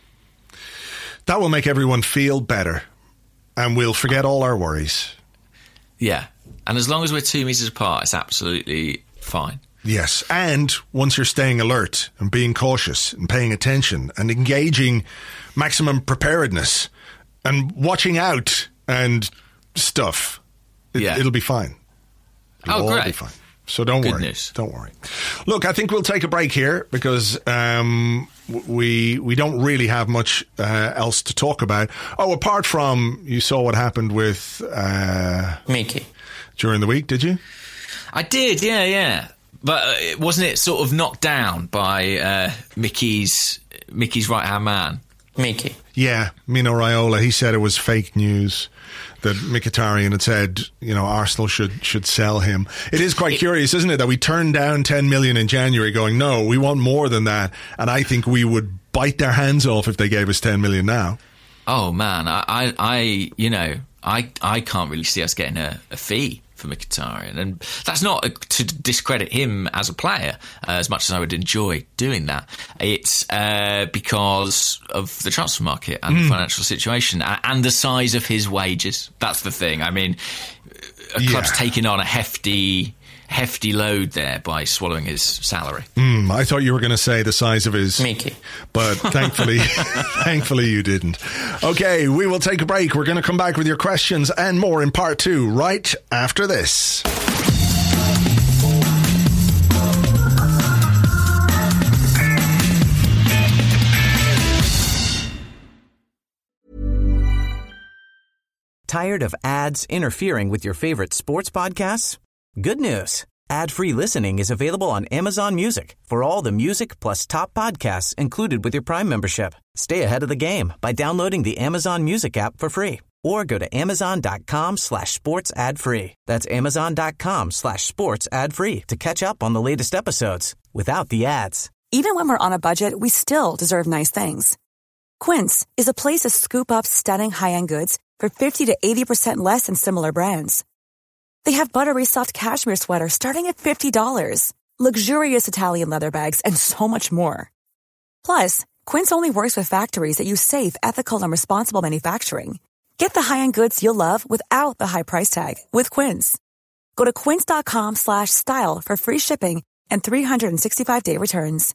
That will make everyone feel better and we'll forget all our worries. Yeah. And as long as we're two metres apart, it's absolutely fine. Yes. And once you're staying alert and being cautious and paying attention and engaging maximum preparedness and watching out and stuff, it, yeah. it'll be fine. It'll oh, all great. be fine. So don't Good worry. News. Don't worry. Look, I think we'll take a break here because um, we we don't really have much uh, else to talk about. Oh, apart from you saw what happened with uh, Mickey during the week, did you? I did, yeah, yeah. But uh, wasn't it sort of knocked down by uh, Mickey's Mickey's right hand man, Mickey? Yeah, Mino Raiola. He said it was fake news that Mkhitaryan had said, you know, Arsenal should should sell him. It is quite curious, isn't it, that we turned down ten million in January going, no, we want more than that. And I think we would bite their hands off if they gave us ten million now. Oh, man, I, I, I you know, I I can't really see us getting a, a fee for Mkhitaryan. And that's not to discredit him as a player, uh, as much as I would enjoy doing that. It's uh, because of the transfer market and mm. the financial situation and, and the size of his wages. That's the thing. I mean, a yeah. club's taking on a hefty... hefty load there by swallowing his salary. Mm, I thought you were going to say the size of his Mickey, but thankfully, thankfully you didn't. Okay, we will take a break. We're going to come back with your questions and more in part two right after this. Tired of ads interfering with your favorite sports podcasts? Good news. Ad-free listening is available on Amazon Music for all the music plus top podcasts included with your Prime membership. Stay ahead of the game by downloading the Amazon Music app for free or go to amazon.com slash sports ad free. That's amazon.com slash sports ad free to catch up on the latest episodes without the ads. Even when we're on a budget, we still deserve nice things. Quince is a place to scoop up stunning high-end goods for fifty to eighty percent less than similar brands. They have buttery soft cashmere sweaters starting at fifty dollars, luxurious Italian leather bags, and so much more. Plus, Quince only works with factories that use safe, ethical, and responsible manufacturing. Get the high-end goods you'll love without the high price tag with Quince. Go to quince.com slash style for free shipping and three sixty-five day returns.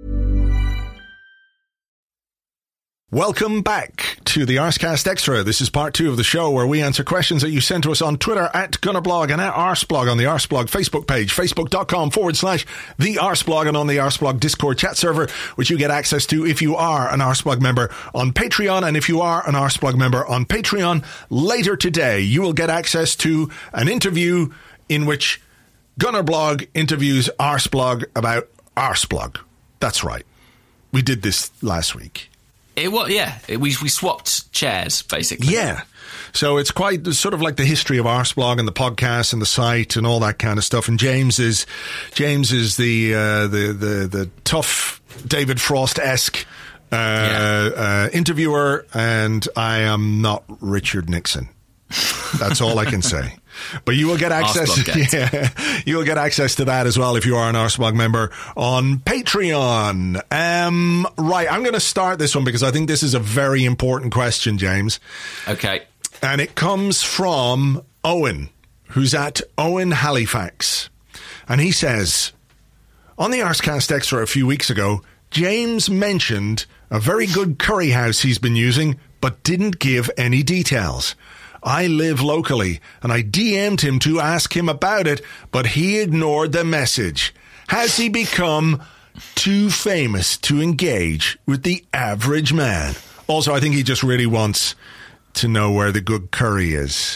Welcome back to the Arscast Extra. This is part two of the show where we answer questions that you sent to us on Twitter at Gunnerblog and at Arsblog on the Arsblog Facebook page, facebook.com forward slash the Arsblog and on the Arsblog Discord chat server, which you get access to if you are an Arsblog member on Patreon. And if you are an Arsblog member on Patreon, later today you will get access to an interview in which Gunnerblog interviews Arsblog about Arsblog. That's right. We did this last week. It was, yeah. It, we we swapped chairs, basically. Yeah. So it's quite sort of like the history of Arsblog and the podcast and the site and all that kind of stuff. And James is James is the uh, the, the the tough David Frost-esque uh, yeah. uh, interviewer, and I am not Richard Nixon. That's all I can say. But you will get access. Yeah, you will get access to that as well if you are an Arsblog member on Patreon. Um, right, I'm going to start this one because I think this is a very important question, James. Okay, and it comes from Owen, who's at Owen Halifax, and he says, on the Arscast Extra a few weeks ago, James mentioned a very good curry house he's been using, but didn't give any details. I live locally, and I D M'd him to ask him about it, but he ignored the message. Has he become too famous to engage with the average man? Also, I think he just really wants to know where the good curry is.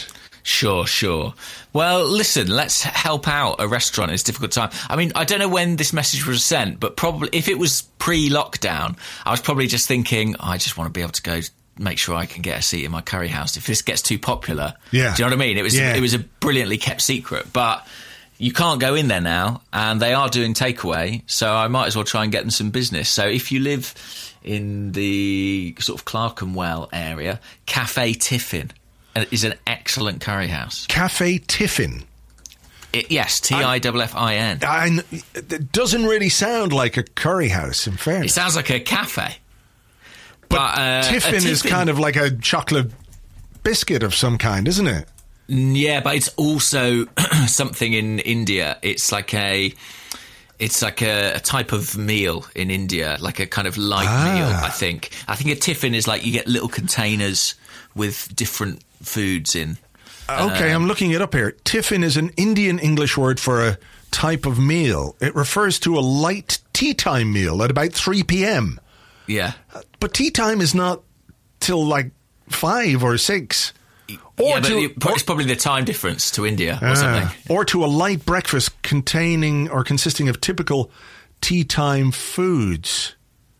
Sure, sure. Well, listen, let's help out a restaurant in this difficult time. I mean, I don't know when this message was sent, but probably if it was pre-lockdown, I was probably just thinking, oh, I just want to be able to go make sure I can get a seat in my curry house. If this gets too popular, yeah. do you know what I mean? It was yeah. it was a brilliantly kept secret, but you can't go in there now, and they are doing takeaway, so I might as well try and get them some business. So if you live in the sort of Clerkenwell area, Cafe Tiffin is an excellent curry house. Cafe Tiffin? It, yes, T I F F I N. I, it doesn't really sound like a curry house, in fairness. It sounds like a cafe. But, but uh, Tiffin, Tiffin is kind of like a chocolate biscuit of some kind, isn't it? Yeah, but it's also something in India. It's like a... It's like a, a type of meal in India, like a kind of light ah. meal, I think. I think a tiffin is like you get little containers with different foods in. Okay, um, I'm looking it up here. Tiffin is an Indian English word for a type of meal. It refers to a light tea time meal at about three p.m. Yeah. But tea time is not till like five or six. Or yeah, to, but it's probably the time difference to India or uh, something. Or to a light breakfast containing or consisting of typical tea time foods.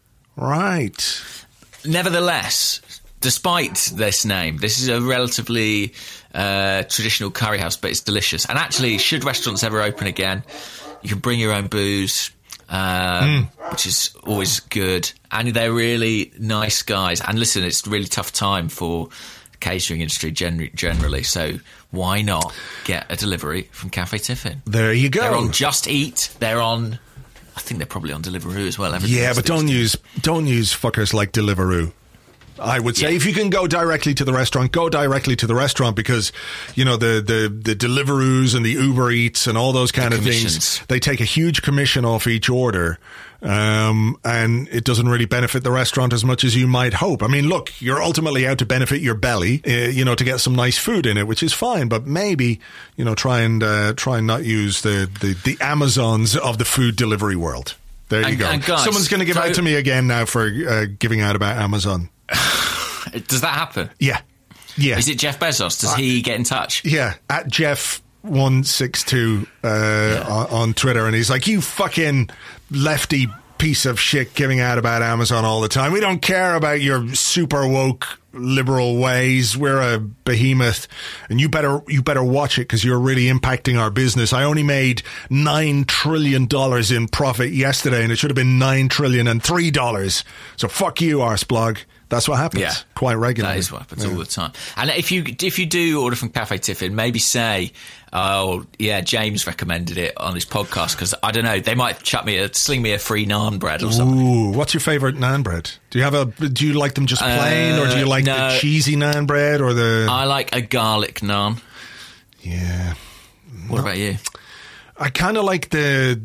Right. Nevertheless, despite this name, this is a relatively uh, traditional curry house, but it's delicious. And actually, should restaurants ever open again, you can bring your own booze, um, mm. which is always good. And they're really nice guys. And listen, it's a really tough time for catering industry gen- generally, so why not get a delivery from Cafe Tiffin? There you go. They're on Just Eat. They're on, I think they're probably on Deliveroo as well. Yeah, but don't use don't use fuckers like Deliveroo. I would say yeah. if you can go directly to the restaurant, go directly to the restaurant, because, you know, the, the, the Deliveroos and the Uber Eats and all those kind the of things, they take a huge commission off each order. Um, and it doesn't really benefit the restaurant as much as you might hope. I mean, look, you're ultimately out to benefit your belly, uh, you know, to get some nice food in it, which is fine. But maybe, you know, try and uh, try and not use the, the, the Amazons of the food delivery world. There you and, go. And guys, someone's going to give so, out to me again now for uh, giving out about Amazon. Does that happen? Yeah. Yeah. Is it Jeff Bezos? Does uh, he get in touch? Yeah. At Jeff one six two uh, yeah. on, on Twitter. And he's like, you fucking lefty piece of shit giving out about Amazon all the time. We don't care about your super woke liberal ways. We're a behemoth, and you better you better watch it, because you're really impacting our business. I only made nine trillion dollars in profit yesterday, and it should have been nine trillion and three dollars. So fuck you, Arsblog. That's what happens. Yeah, quite regularly. That is what happens yeah. all the time. And if you if you do order from Cafe Tiffin, maybe say, oh yeah, James recommended it on his podcast, because I don't know, they might chuck me a sling me a free naan bread or something. Ooh, what's your favourite naan bread? Do you have a? Do you like them just plain, uh, or do you like no, the cheesy naan bread or the? I like a garlic naan. Yeah. What no, about you? I kind of like the.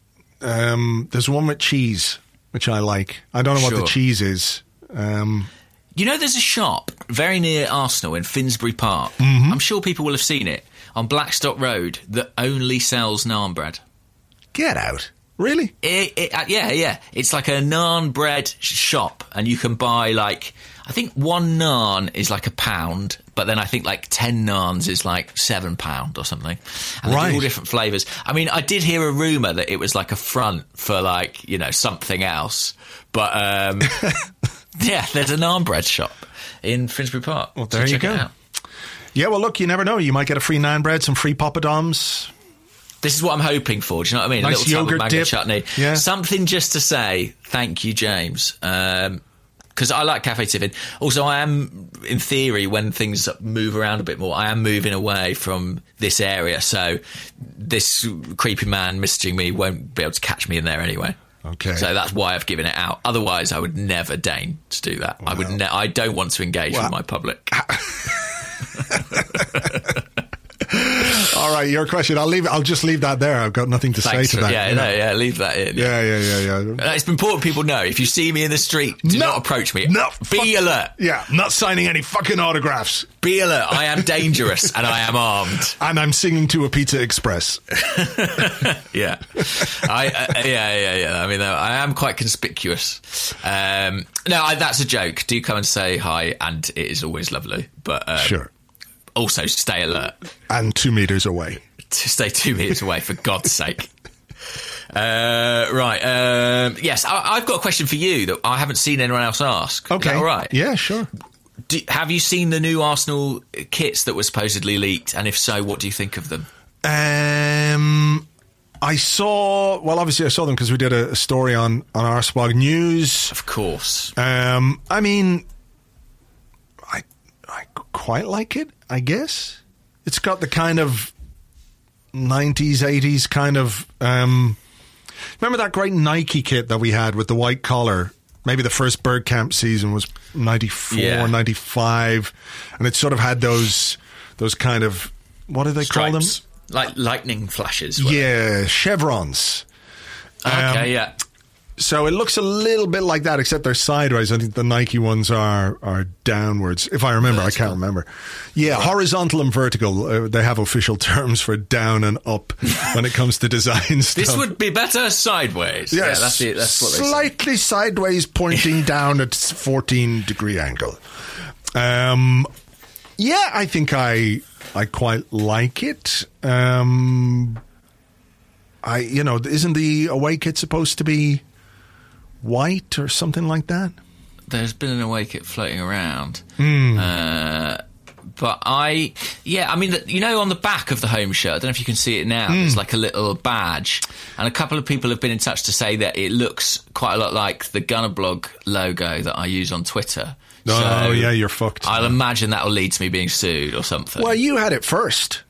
Um, there's one with cheese, which I like. I don't know sure. what the cheese is. Um, you know, there's a shop very near Arsenal in Finsbury Park. Mm-hmm. I'm sure people will have seen it on Blackstock Road that only sells naan bread. Get out. Really? It, it, uh, yeah, yeah. It's like a naan bread shop, and you can buy like, I think one naan is like a pound, but then I think like ten naans is like seven pound or something. And right. they do all different flavours. I mean, I did hear a rumour that it was like a front for like, you know, something else. But, um, yeah, there's a naan bread shop in Finsbury Park. Well, there so you check go. It out. Yeah, well, look, you never know. You might get a free naan bread, some free poppadoms. This is what I'm hoping for. Do you know what I mean? Nice a little tub of mango dip. chutney. Yeah. Something just to say thank you, James. Um, because I like Cafe Tiffin. Also, I am, in theory, when things move around a bit more, I am moving away from this area. So this creepy man messaging me won't be able to catch me in there anyway. Okay. So that's why I've given it out. Otherwise, I would never deign to do that. Well, I would. Ne- I don't want to engage well, with my public. All right, your question. I'll leave. I'll just leave that there. I've got nothing to Thanks say to for, that. Yeah, no, yeah, leave that in. Yeah, yeah, yeah, yeah. yeah. Uh, it's important people know. If you see me in the street, do no, not approach me. No, be fuck, alert. Yeah, not signing any fucking autographs. Be alert. I am dangerous and I am armed. And I'm singing to a Pizza Express. yeah, I uh, yeah yeah yeah. I mean, uh, I am quite conspicuous. Um, no, I, that's a joke. Do come and say hi, and it is always lovely. But um, sure. Also, stay alert. And two metres away. To stay two metres away, for God's sake. Uh, right. Um, yes, I, I've got a question for you that I haven't seen anyone else ask. Okay. Is that all right? Yeah, sure. Do, have you seen the new Arsenal kits that were supposedly leaked? And if so, what do you think of them? Um, I saw, well, obviously I saw them because we did a, a story on, on Arseblog News. Of course. Um, I mean, I, I quite like it, I guess. It's got the kind of nineties, eighties kind of... Um, remember that great Nike kit that we had with the white collar? Maybe the first Bergkamp season was ninety-four, yeah. ninety-five, and it sort of had those those kind of, what do they Stripes. call them? Like lightning flashes. Yeah, chevrons. Okay, um, yeah. So it looks a little bit like that, except they're sideways. I think the Nike ones are are downwards. If I remember, vertical. I can't remember. Yeah, right. Horizontal and vertical. Uh, they have official terms for down and up when it comes to design stuff. This would be better sideways. Yes, yeah, that's, it, that's what they slightly say. Sideways, pointing down at fourteen degree angle. Um, yeah, I think I I quite like it. Um, I you know, isn't the away kit supposed to be white or something like that? There's been an away kit floating around. Mm. Uh, but I, yeah, I mean, you know, on the back of the home shirt, I don't know if you can see it now, mm. there's like a little badge. And a couple of people have been in touch to say that it looks quite a lot like the Gunnerblog logo that I use on Twitter. Oh, so yeah, you're fucked. I'll imagine that will lead to me being sued or something. Well, you had it first.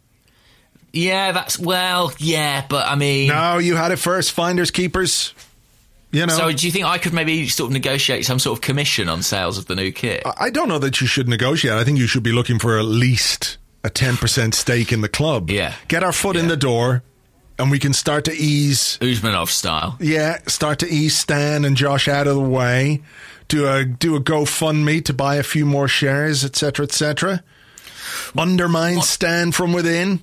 Yeah, that's, well, yeah, but I mean... No, you had it first, finders, keepers. You know. So do you think I could maybe sort of negotiate some sort of commission on sales of the new kit? I don't know that you should negotiate. I think you should be looking for at least a ten percent stake in the club. Yeah. Get our foot yeah. in the door and we can start to ease... Usmanov style. Yeah, start to ease Stan and Josh out of the way. Do a, do a GoFundMe to buy a few more shares, et cetera, et cetera. Undermine what? Stan from within.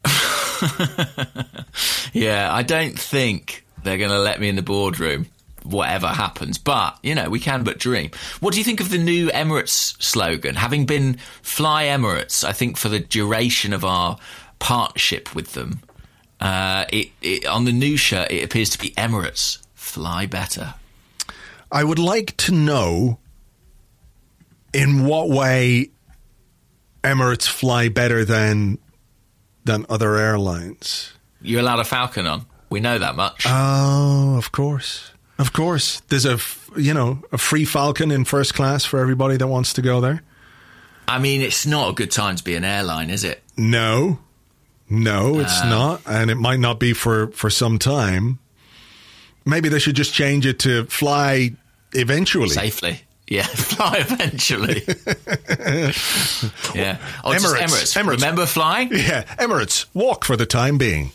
Yeah, I don't think they're going to let me in the boardroom, whatever happens. But, you know, we can but dream. What do you think of the new Emirates slogan? Having been Fly Emirates, I think for the duration of our partnership with them, uh, it, it, on the new shirt, it appears to be Emirates, fly better. I would like to know in what way Emirates fly better than than other airlines. You allowed a Falcon on. We know that much. Oh, of course. Of course. There's a, you know, a free Falcon in first class for everybody that wants to go there. I mean, it's not a good time to be an airline, is it? No. No, it's uh, not. And it might not be for, for some time. Maybe they should just change it to fly eventually. Safely. Yeah, fly eventually. Yeah. Oh, Emirates, Emirates. Emirates. Remember flying? Yeah, Emirates. Walk for the time being.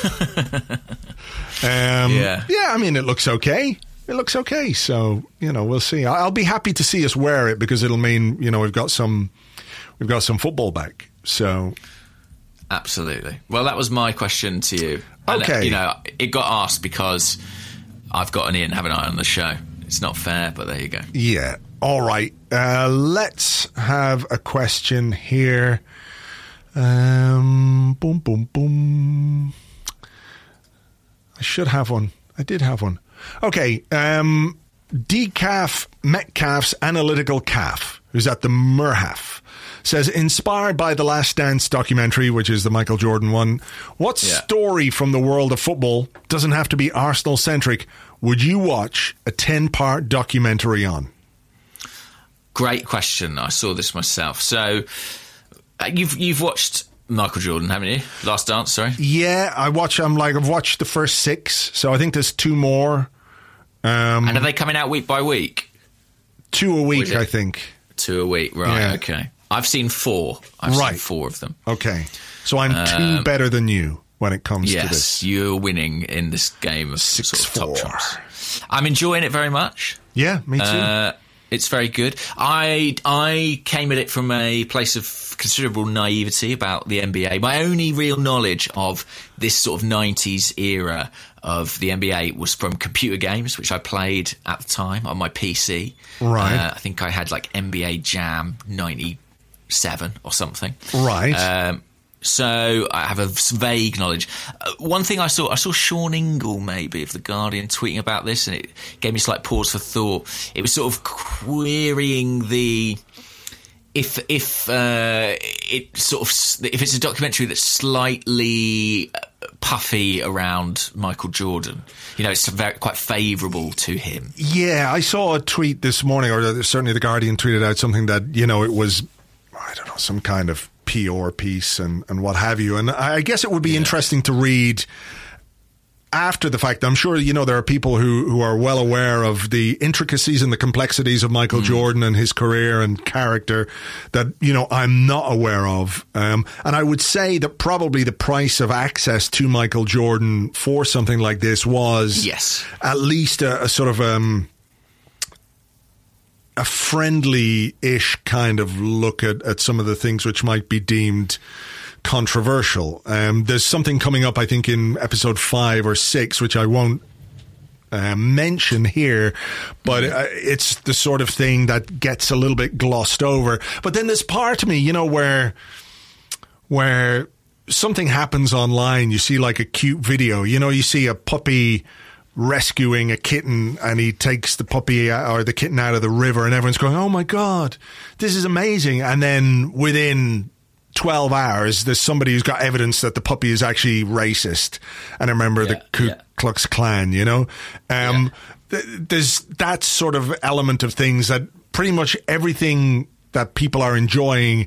um, yeah. Yeah, I mean, it looks okay. It looks okay. So, you know, we'll see. I'll be happy to see us wear it because it'll mean, you know, we've got some, we've got some football back. So. Absolutely. Well, that was my question to you. And, okay. you know, it got asked because I've got an Ian, haven't I, on the show. It's not fair, but there you go. Yeah. All right. Uh, let's have a question here. Um, boom, boom, boom. I should have one. I did have one. Okay. Um, Decaf Metcalf's analytical calf, who's at the Murhaf, says, inspired by the Last Dance documentary, which is the Michael Jordan one, what yeah. story from the world of football, doesn't have to be Arsenal-centric, would you watch a ten-part documentary on? Great question. I saw this myself. So, uh, you've you've watched Michael Jordan, haven't you? Last Dance, sorry. Yeah, I watch. I'm like I've watched the first six, so I think there's two more. Um, and are they coming out week by week? Two a week, I think. Two a week, right? Yeah. Okay. I've seen four. I've right. seen four of them. Okay, so I'm um, two better than you when it comes yes, to this. Yes, you're winning in this game of Six, sort of four. top trumps. I'm enjoying it very much. Yeah, me too. Uh, it's very good. I I came at it from a place of considerable naivety about the N B A. My only real knowledge of this sort of nineties era of the N B A was from computer games, which I played at the time on my P C. Right. Uh, I think I had like N B A Jam ninety seven or something. Right. Um, so I have a vague knowledge. Uh, one thing I saw, I saw Sean Ingle maybe of The Guardian tweeting about this, and it gave me a slight pause for thought. It was sort of querying the if if uh, it sort of if it's a documentary that's slightly puffy around Michael Jordan. You know, it's very, quite favourable to him. Yeah, I saw a tweet this morning, or certainly The Guardian tweeted out something that, you know, it was, I don't know, some kind of P R piece and, and what have you. And I guess it would be yeah. interesting to read after the fact. I'm sure, you know, there are people who, who are well aware of the intricacies and the complexities of Michael mm. Jordan and his career and character that, you know, I'm not aware of. Um, and I would say that probably the price of access to Michael Jordan for something like this was yes. at least a, a sort of um, a friendly-ish kind of look at, at some of the things which might be deemed controversial. Um, there's something coming up, I think, in episode five or six, which I won't uh, mention here, but uh, it's the sort of thing that gets a little bit glossed over. But then there's part of me, you know, where where something happens online, you see like a cute video, you know, you see a puppy rescuing a kitten and he takes the puppy or the kitten out of the river and everyone's going, oh my God, this is amazing. And then within twelve hours, there's somebody who's got evidence that the puppy is actually racist and a member yeah, of the Ku yeah. Klux Klan, you know? Um, yeah. th- there's that sort of element of things that pretty much everything that people are enjoying,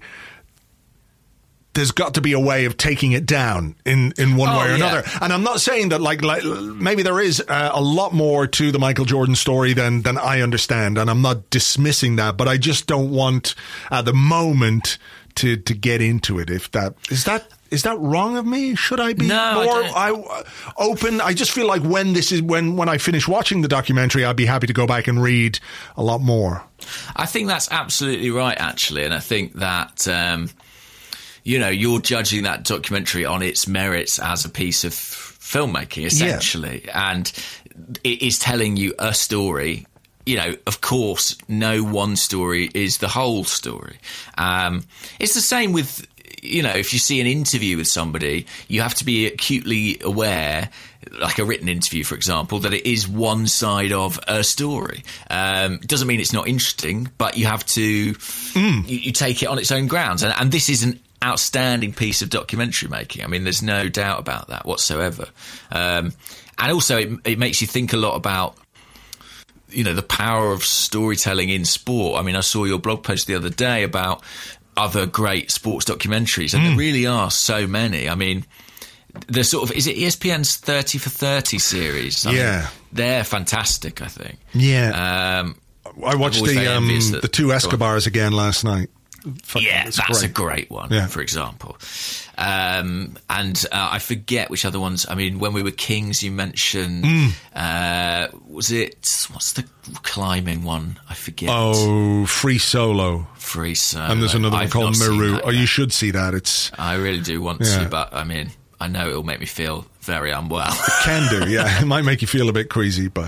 there's got to be a way of taking it down in, in one oh, way or yeah. another. And I'm not saying that like, like maybe there is uh, a lot more to the Michael Jordan story than, than I understand. And I'm not dismissing that, but I just don't want at the moment to, to get into it. If that is that, is that wrong of me? Should I be no, more I I, open? I just feel like when this is, when, when I finish watching the documentary, I'd be happy to go back and read a lot more. I think that's absolutely right, actually. And I think that, um, you know, you're judging that documentary on its merits as a piece of filmmaking, essentially. Yeah. And it is telling you a story. You know, of course, no one story is the whole story. Um, it's the same with, you know, if you see an interview with somebody, you have to be acutely aware, like a written interview, for example, that it is one side of a story. Um, it doesn't mean it's not interesting, but you have to, mm. you, you take it on its own grounds. And, and this is an outstanding piece of documentary making. I mean, there's no doubt about that whatsoever. Um, and also it, it makes you think a lot about, you know, the power of storytelling in sport. I mean, I saw your blog post the other day about other great sports documentaries, and mm. there really are so many. I mean, the sort of, is it E S P N's thirty for thirty series? I yeah. mean, they're fantastic, I think. Yeah. Um, I watched the um, that, the two Escobars again last night. Fucking, yeah, that's great. a great one, yeah. for example. Um, and uh, I forget which other ones. I mean, when we were Kings, you mentioned, mm. uh, was it, what's the climbing one? I forget. Oh, Free Solo. Free Solo. And there's another one I've called Meru. Oh, yet. You should see that. It's. I really do want yeah. to, but I mean, I know it'll make me feel very unwell. It can do, yeah. It might make you feel a bit queasy, but.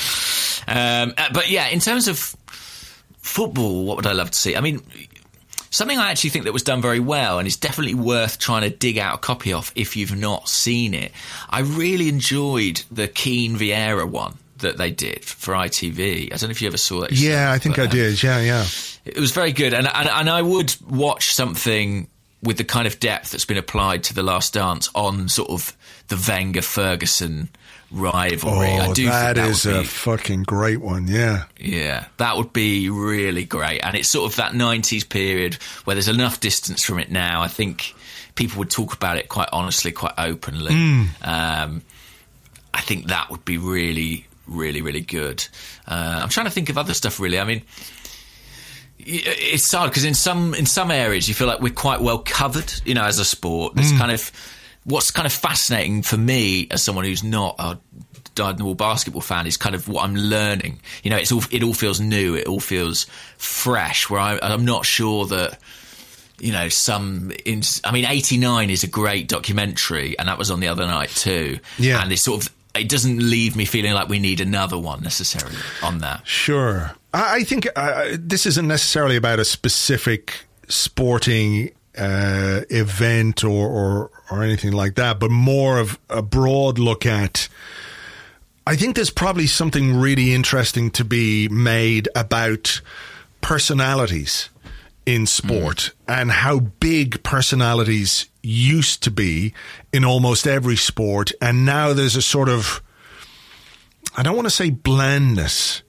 Um, but yeah, in terms of football, what would I love to see? I mean, something I actually think that was done very well and is definitely worth trying to dig out a copy of if you've not seen it. I really enjoyed the Keane Vieira one that they did for I T V. I don't know if you ever saw that. Yeah, I think but, I did. Yeah, yeah. It was very good. And, and, and I would watch something with the kind of depth that's been applied to The Last Dance on sort of the Wenger-Ferguson rivalry. Oh, I do that, think that is would a be, fucking great one, yeah. Yeah, that would be really great. And it's sort of that nineties period where there's enough distance from it now. I think people would talk about it quite honestly, quite openly. Mm. Um, I think that would be really, really, really good. Uh, I'm trying to think of other stuff, really. I mean, it's hard because in some in some areas you feel like we're quite well covered, you know, as a sport. There's mm. kind of what's kind of fascinating for me as someone who's not a dyed-in-the-wool basketball fan is kind of what I'm learning. You know, it's all it all feels new. It all feels fresh. Where I, I'm not sure that, you know, some. In, I mean, eighty-nine is a great documentary, and that was on the other night too. Yeah, and it's sort of. It doesn't leave me feeling like we need another one necessarily on that. Sure. I think uh, this isn't necessarily about a specific sporting uh, event or, or or anything like that, but more of a broad look at. I think there's probably something really interesting to be made about personalities in sport mm. and how big personalities used to be in almost every sport, and now there's a sort of, I don't want to say blandness,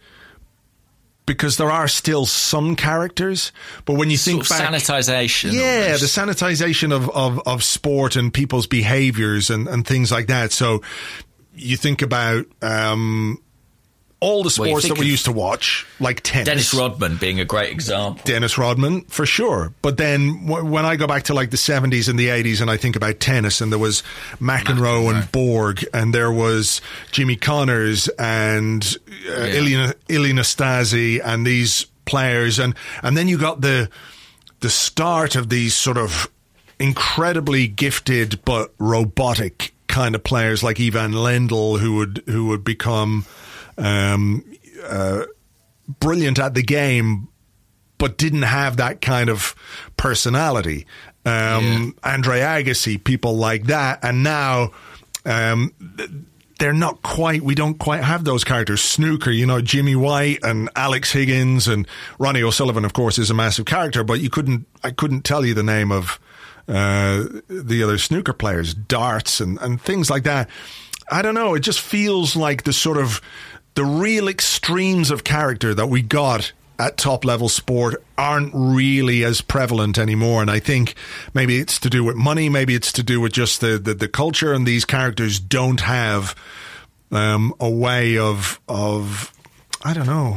because there are still some characters, but when you think sort of back, sanitization, yeah, almost. the sanitization of, of, of sport and people's behaviors and, and things like that. So you think about um, all the sports well, that we used to watch, like tennis. Dennis Rodman being a great example. Dennis Rodman, for sure. But then w- when I go back to like the seventies and the eighties and I think about tennis, and there was McEnroe, McEnroe. and Borg, and there was Jimmy Connors and uh, yeah. Ilie, Ilie Nastase and these players. And, and then you got the the start of these sort of incredibly gifted but robotic kind of players like Ivan Lendl, who would who would become um, uh, brilliant at the game, but didn't have that kind of personality. Um, yeah. Andre Agassi, people like that, and now um, they're not quite. We don't quite have those characters. Snooker, you know, Jimmy White and Alex Higgins and Ronnie O'Sullivan, of course, is a massive character, but you couldn't. I couldn't tell you the name of Uh, the other snooker players, darts and, and things like that. I don't know. It just feels like the sort of the real extremes of character that we got at top level sport aren't really as prevalent anymore. And I think maybe it's to do with money. Maybe it's to do with just the, the, the culture, and these characters don't have um, a way of, of, I don't know.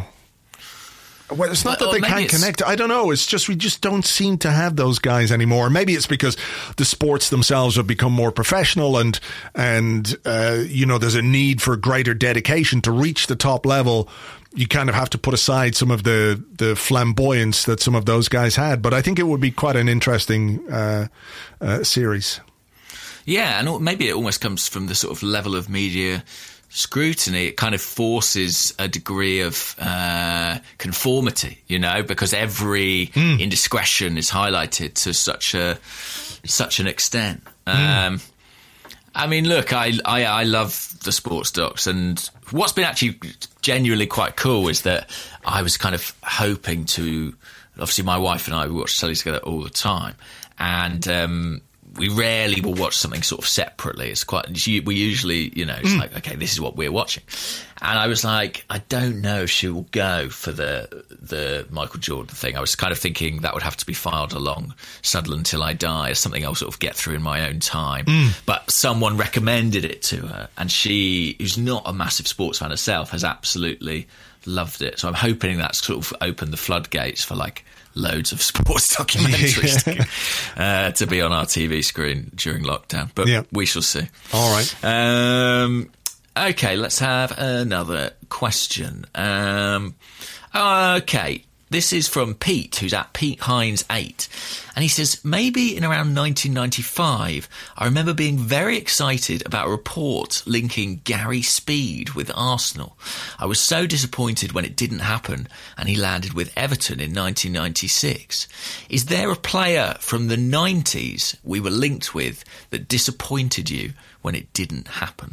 Well, it's not but, that they can't connect. I don't know. It's just we just don't seem to have those guys anymore. Maybe it's because the sports themselves have become more professional, and and uh, you know, there's a need for greater dedication to reach the top level. You kind of have to put aside some of the the flamboyance that some of those guys had. But I think it would be quite an interesting uh, uh, series. Yeah, and maybe it almost comes from the sort of level of media scrutiny. It kind of forces a degree of uh, conformity, you know, because every mm. indiscretion is highlighted to such a such an extent. Mm. Um, I mean, look, I, I I love the sports docs, and what's been actually genuinely quite cool is that I was kind of hoping to. Obviously, my wife and I we watch telly together all the time, and um, we rarely will watch something sort of separately. It's quite, we usually, you know, it's mm. like, okay, this is what we're watching. And I was like, I don't know if she will go for the the Michael Jordan thing. I was kind of thinking that would have to be filed along Sutherland Till I Die, or something I'll sort of get through in my own time. Mm. But someone recommended it to her, and she, who's not a massive sports fan herself, has absolutely loved it. So I'm hoping that's sort of opened the floodgates for like loads of sports documentaries to, uh, to be on our T V screen during lockdown, but yeah. we shall see. All right. Um, okay, let's have another question. Um, okay, this is from Pete, who's at Pete Hines eight, and he says, maybe in around nineteen ninety-five, I remember being very excited about a report linking Gary Speed with Arsenal. I was so disappointed when it didn't happen, and he landed with Everton in nineteen ninety-six. Is there a player from the nineties we were linked with that disappointed you when it didn't happen?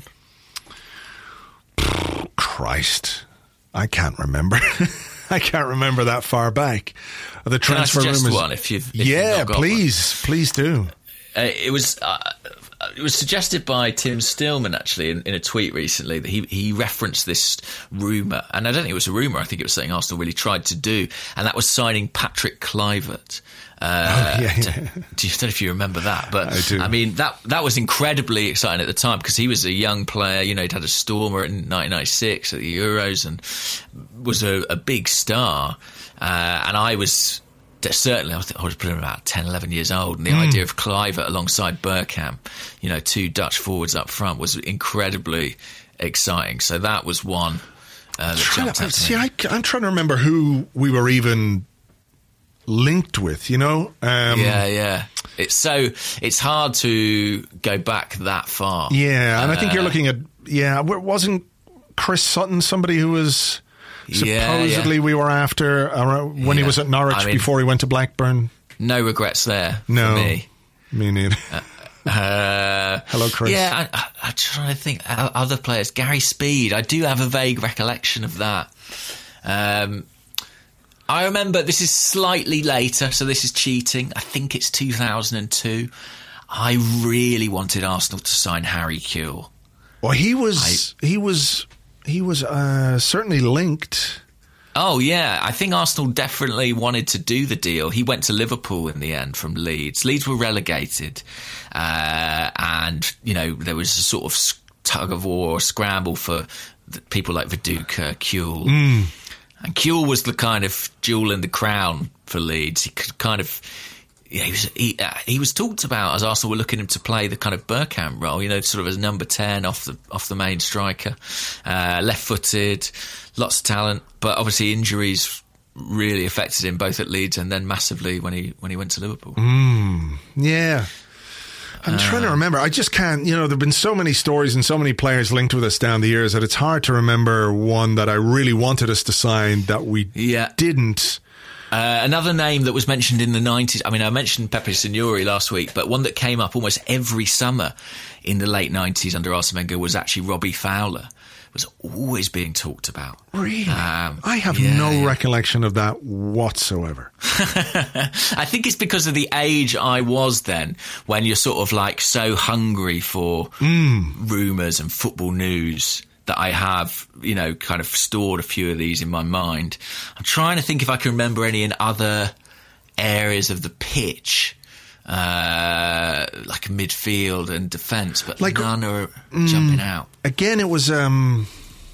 Christ, I can't remember. I can't remember that far back. The transfer Can I suggest rumors. one if you've if yeah, you've not got please, one? please do. Uh, it was uh, it was suggested by Tim Stillman actually in, in a tweet recently that he he referenced this rumor, and I don't think it was a rumor. I think it was something Arsenal really tried to do, and that was signing Patrick Kluivert. Uh, oh, yeah, yeah. To, I don't know if you remember that, but I do. I mean that that was incredibly exciting at the time because he was a young player. You know, he'd had a stormer in nineteen ninety-six at the Euros and was a, a big star. Uh, and I was certainly, I was, I was probably about ten, eleven years old, and the mm. idea of Kluivert alongside Bergkamp, you know, two Dutch forwards up front, was incredibly exciting. So that was one uh, that jumped out to See, me. I, I'm trying to remember who we were even linked with, you know? Um, yeah, yeah. It's so, it's hard to go back that far. Yeah, and uh, I think you're looking at, yeah, wasn't Chris Sutton somebody who was supposedly yeah, yeah. we were after uh, when yeah. he was at Norwich I mean, before he went to Blackburn? no regrets there no, for me. Me neither. Uh, uh, Hello, Chris. Yeah, I, I, I'm trying to think. Other players. Gary Speed. I do have a vague recollection of that. Um, I remember, this is slightly later, so this is cheating. I think it's two thousand two. I really wanted Arsenal to sign Harry Kewell. Well, he was, I, he was, he was uh, certainly linked. Oh, yeah. I think Arsenal definitely wanted to do the deal. He went to Liverpool in the end from Leeds. Leeds were relegated. Uh, and, you know, there was a sort of tug of war or scramble for the people like Viduka, Kewell. Mm. And Kewell was the kind of jewel in the crown for Leeds. He could kind of... Yeah, he was he, uh, he was talked about as Arsenal were looking him to play the kind of Bergkamp role, you know, sort of as number ten off the off the main striker, uh, left-footed, lots of talent, but obviously injuries really affected him both at Leeds and then massively when he when he went to Liverpool. Mm, yeah. I'm uh, trying to remember. I just can't, you know, there have been so many stories and so many players linked with us down the years that it's hard to remember one that I really wanted us to sign that we yeah. didn't. Uh, another name that was mentioned in the nineties, I mean, I mentioned Pepe Signori last week, but one that came up almost every summer in the late nineties under Arsene Wenger was actually Robbie Fowler. It was always being talked about. Really? Um, I have yeah, no yeah. recollection of that whatsoever. I think it's because of the age I was then, when you're sort of like so hungry for mm. rumours and football news, that I have, you know, kind of stored a few of these in my mind. I'm trying to think if I can remember any in other areas of the pitch, uh, like midfield and defence, but like, none are mm, jumping out. Again, it was um,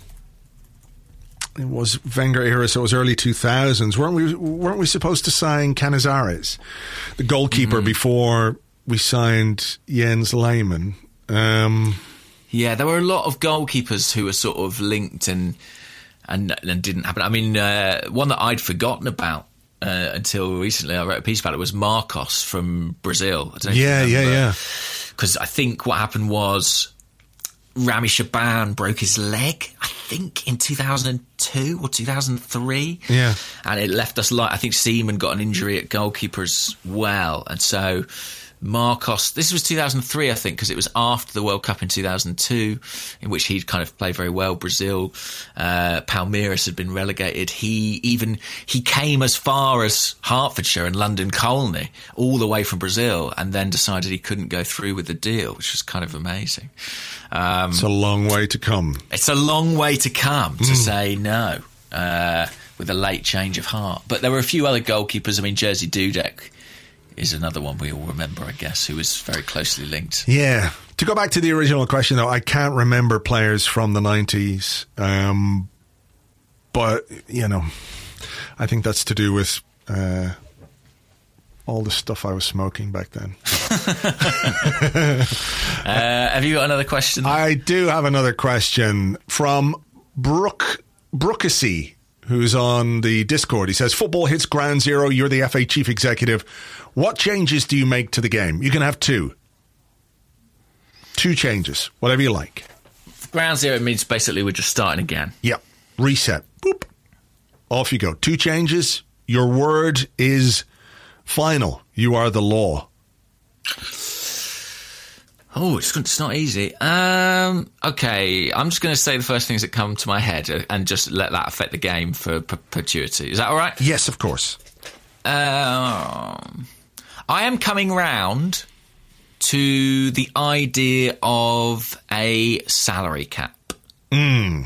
it was Wenger era, so it was early two thousands. Weren't we? Weren't we supposed to sign Canizares, the goalkeeper, mm-hmm. before we signed Jens Lehmann? Um, Yeah, there were a lot of goalkeepers who were sort of linked and and, and didn't happen. I mean, uh, one that I'd forgotten about uh, until recently, I wrote a piece about it, was Marcos from Brazil. I don't know yeah, if you yeah, yeah. Because I think what happened was Rami Shaban broke his leg, I think, in two thousand two or two thousand three. Yeah. And it left us like, I think Seaman got an injury at goalkeeper as well. And so... Marcos, this was two thousand three, I think, because it was after the World Cup in two thousand two, in which he'd kind of played very well. Brazil, uh, Palmeiras had been relegated. He even, he came as far as Hertfordshire and London Colney, all the way from Brazil, and then decided he couldn't go through with the deal, which was kind of amazing. Um, it's a long way to come. It's a long way to come to mm. say no, uh, with a late change of heart. But there were a few other goalkeepers. I mean, Jerzy Dudek is another one we all remember, I guess, who was very closely linked. Yeah. To go back to the original question, though, I can't remember players from the nineties. Um, but, you know, I think that's to do with uh, all the stuff I was smoking back then. uh, have you got another question? I do have another question from Brooke Brookesy, who's on the Discord. He says, football hits ground zero. You're the F A chief executive. What changes do you make to the game? You can have two. Two changes, whatever you like. Ground zero means basically we're just starting again. Yep. Reset. Boop. Off you go. Two changes. Your word is final. You are the law. Oh, it's, it's not easy. Um, okay, I'm just going to say the first things that come to my head and just let that affect the game for perpetuity. Is that all right? Yes, of course. Um, I am coming round to the idea of a salary cap. Mm.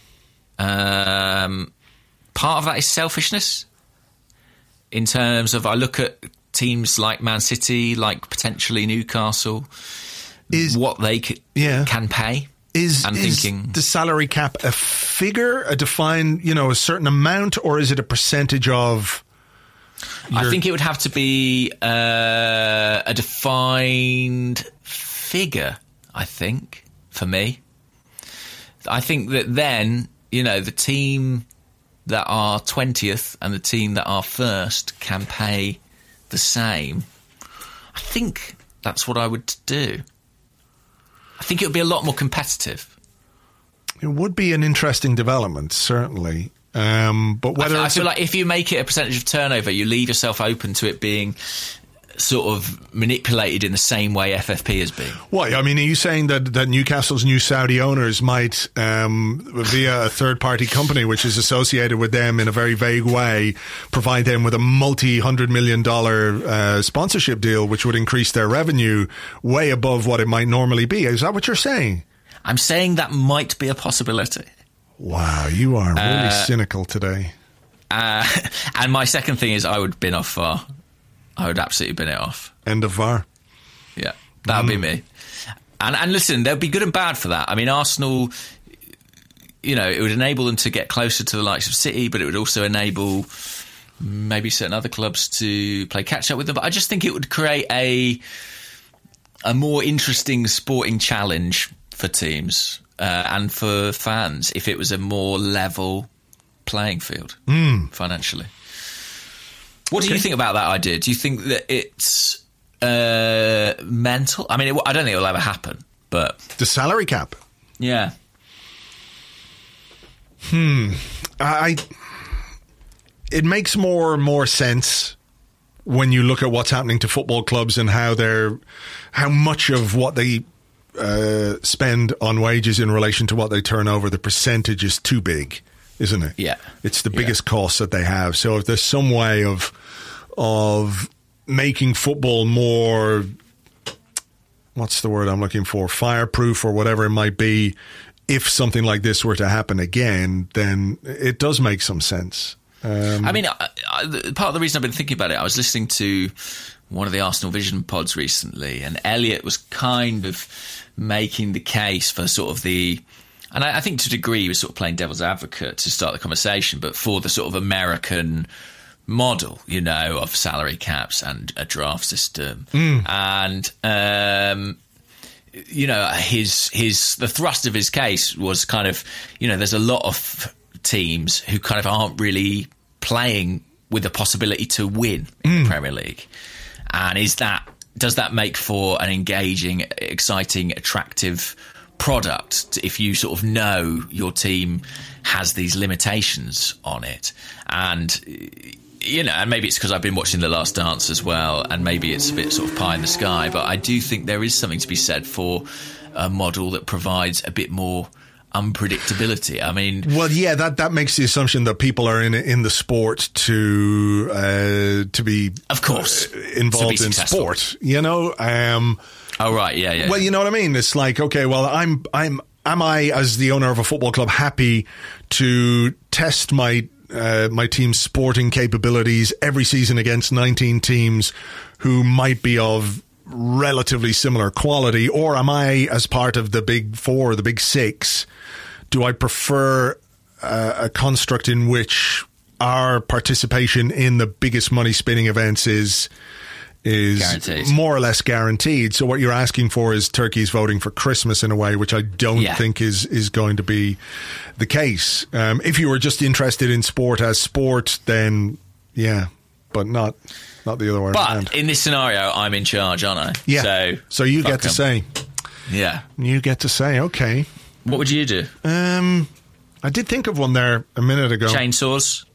Um, part of that is selfishness. In terms of, I look at teams like Man City, like potentially Newcastle, is what they c- yeah. can pay. Is, I'm is thinking the salary cap a figure, a defined, you know, a certain amount, or is it a percentage of? Your... I think it would have to be uh, a defined figure. I think for me, I think that then, you know, the team that are twentieth and the team that are first can pay the same. I think that's what I would do. I think it would be a lot more competitive. It would be an interesting development, certainly. Um, but whether I, I it's feel a- like if you make it a percentage of turnover, you leave yourself open to it being sort of manipulated in the same way F F P has been. What? I mean, are you saying that, that Newcastle's new Saudi owners might, um, via a third-party company which is associated with them in a very vague way, provide them with a multi-hundred million dollar uh, sponsorship deal which would increase their revenue way above what it might normally be? Is that what you're saying? I'm saying that might be a possibility. Wow, you are really Uh, cynical today. Uh, and my second thing is I would bin off V A R. I would absolutely bin it off. End of V A R. Yeah, that would mm. be me. And and listen, they'll be good and bad for that. I mean, Arsenal, you know, it would enable them to get closer to the likes of City, but it would also enable maybe certain other clubs to play catch up with them. But I just think it would create a a more interesting sporting challenge for teams uh, and for fans if it was a more level playing field mm. financially. What do okay. you think about that idea? Do you think that it's uh, mental? I mean, it, I don't think it will ever happen, but... The salary cap? Yeah. Hmm. I... It makes more and more sense when you look at what's happening to football clubs and how they're... how much of what they uh, spend on wages in relation to what they turn over, the percentage is too big. Isn't it? Yeah. It's the biggest yeah. cost that they have. So if there's some way of of making football more, what's the word I'm looking for, fireproof or whatever it might be, if something like this were to happen again, then it does make some sense. Um, I mean, I, I, part of the reason I've been thinking about it, I was listening to one of the Arsenal Vision pods recently, and Elliot was kind of making the case for sort of the... And I, I think to a degree he was sort of playing devil's advocate to start the conversation, but for the sort of American model, you know, of salary caps and a draft system. Mm. And, um, you know, his his the thrust of his case was kind of, you know, there's a lot of teams who kind of aren't really playing with the possibility to win in mm. the Premier League. And is that does that make for an engaging, exciting, attractive product if you sort of know your team has these limitations on it? And you know, and maybe it's because I've been watching The Last Dance as well, and maybe it's a bit sort of pie in the sky, but I do think there is something to be said for a model that provides a bit more unpredictability. I mean, well, yeah, that, that makes the assumption that people are in in the sport to uh, to be, of course, uh, involved in sport. You know. Um, oh right, yeah, yeah. Well, you know what I mean. It's like, okay, well, I'm I'm am I as the owner of a football club happy to test my uh, my team's sporting capabilities every season against nineteen teams who might be of relatively similar quality, or am I, as part of the big four, the big six, do I prefer uh, a construct in which our participation in the biggest money spinning events is is guaranteed. More or less guaranteed? So what you're asking for is turkeys voting for Christmas in a way, which I don't yeah. think is is going to be the case. Um, if you were just interested in sport as sport, then yeah, but not not the other way but around. But in this scenario, I'm in charge, aren't I? Yeah. So, so you get to em. say. Yeah. You get to say, okay. What would you do? Um, I did think of one there a minute ago. Chainsaws?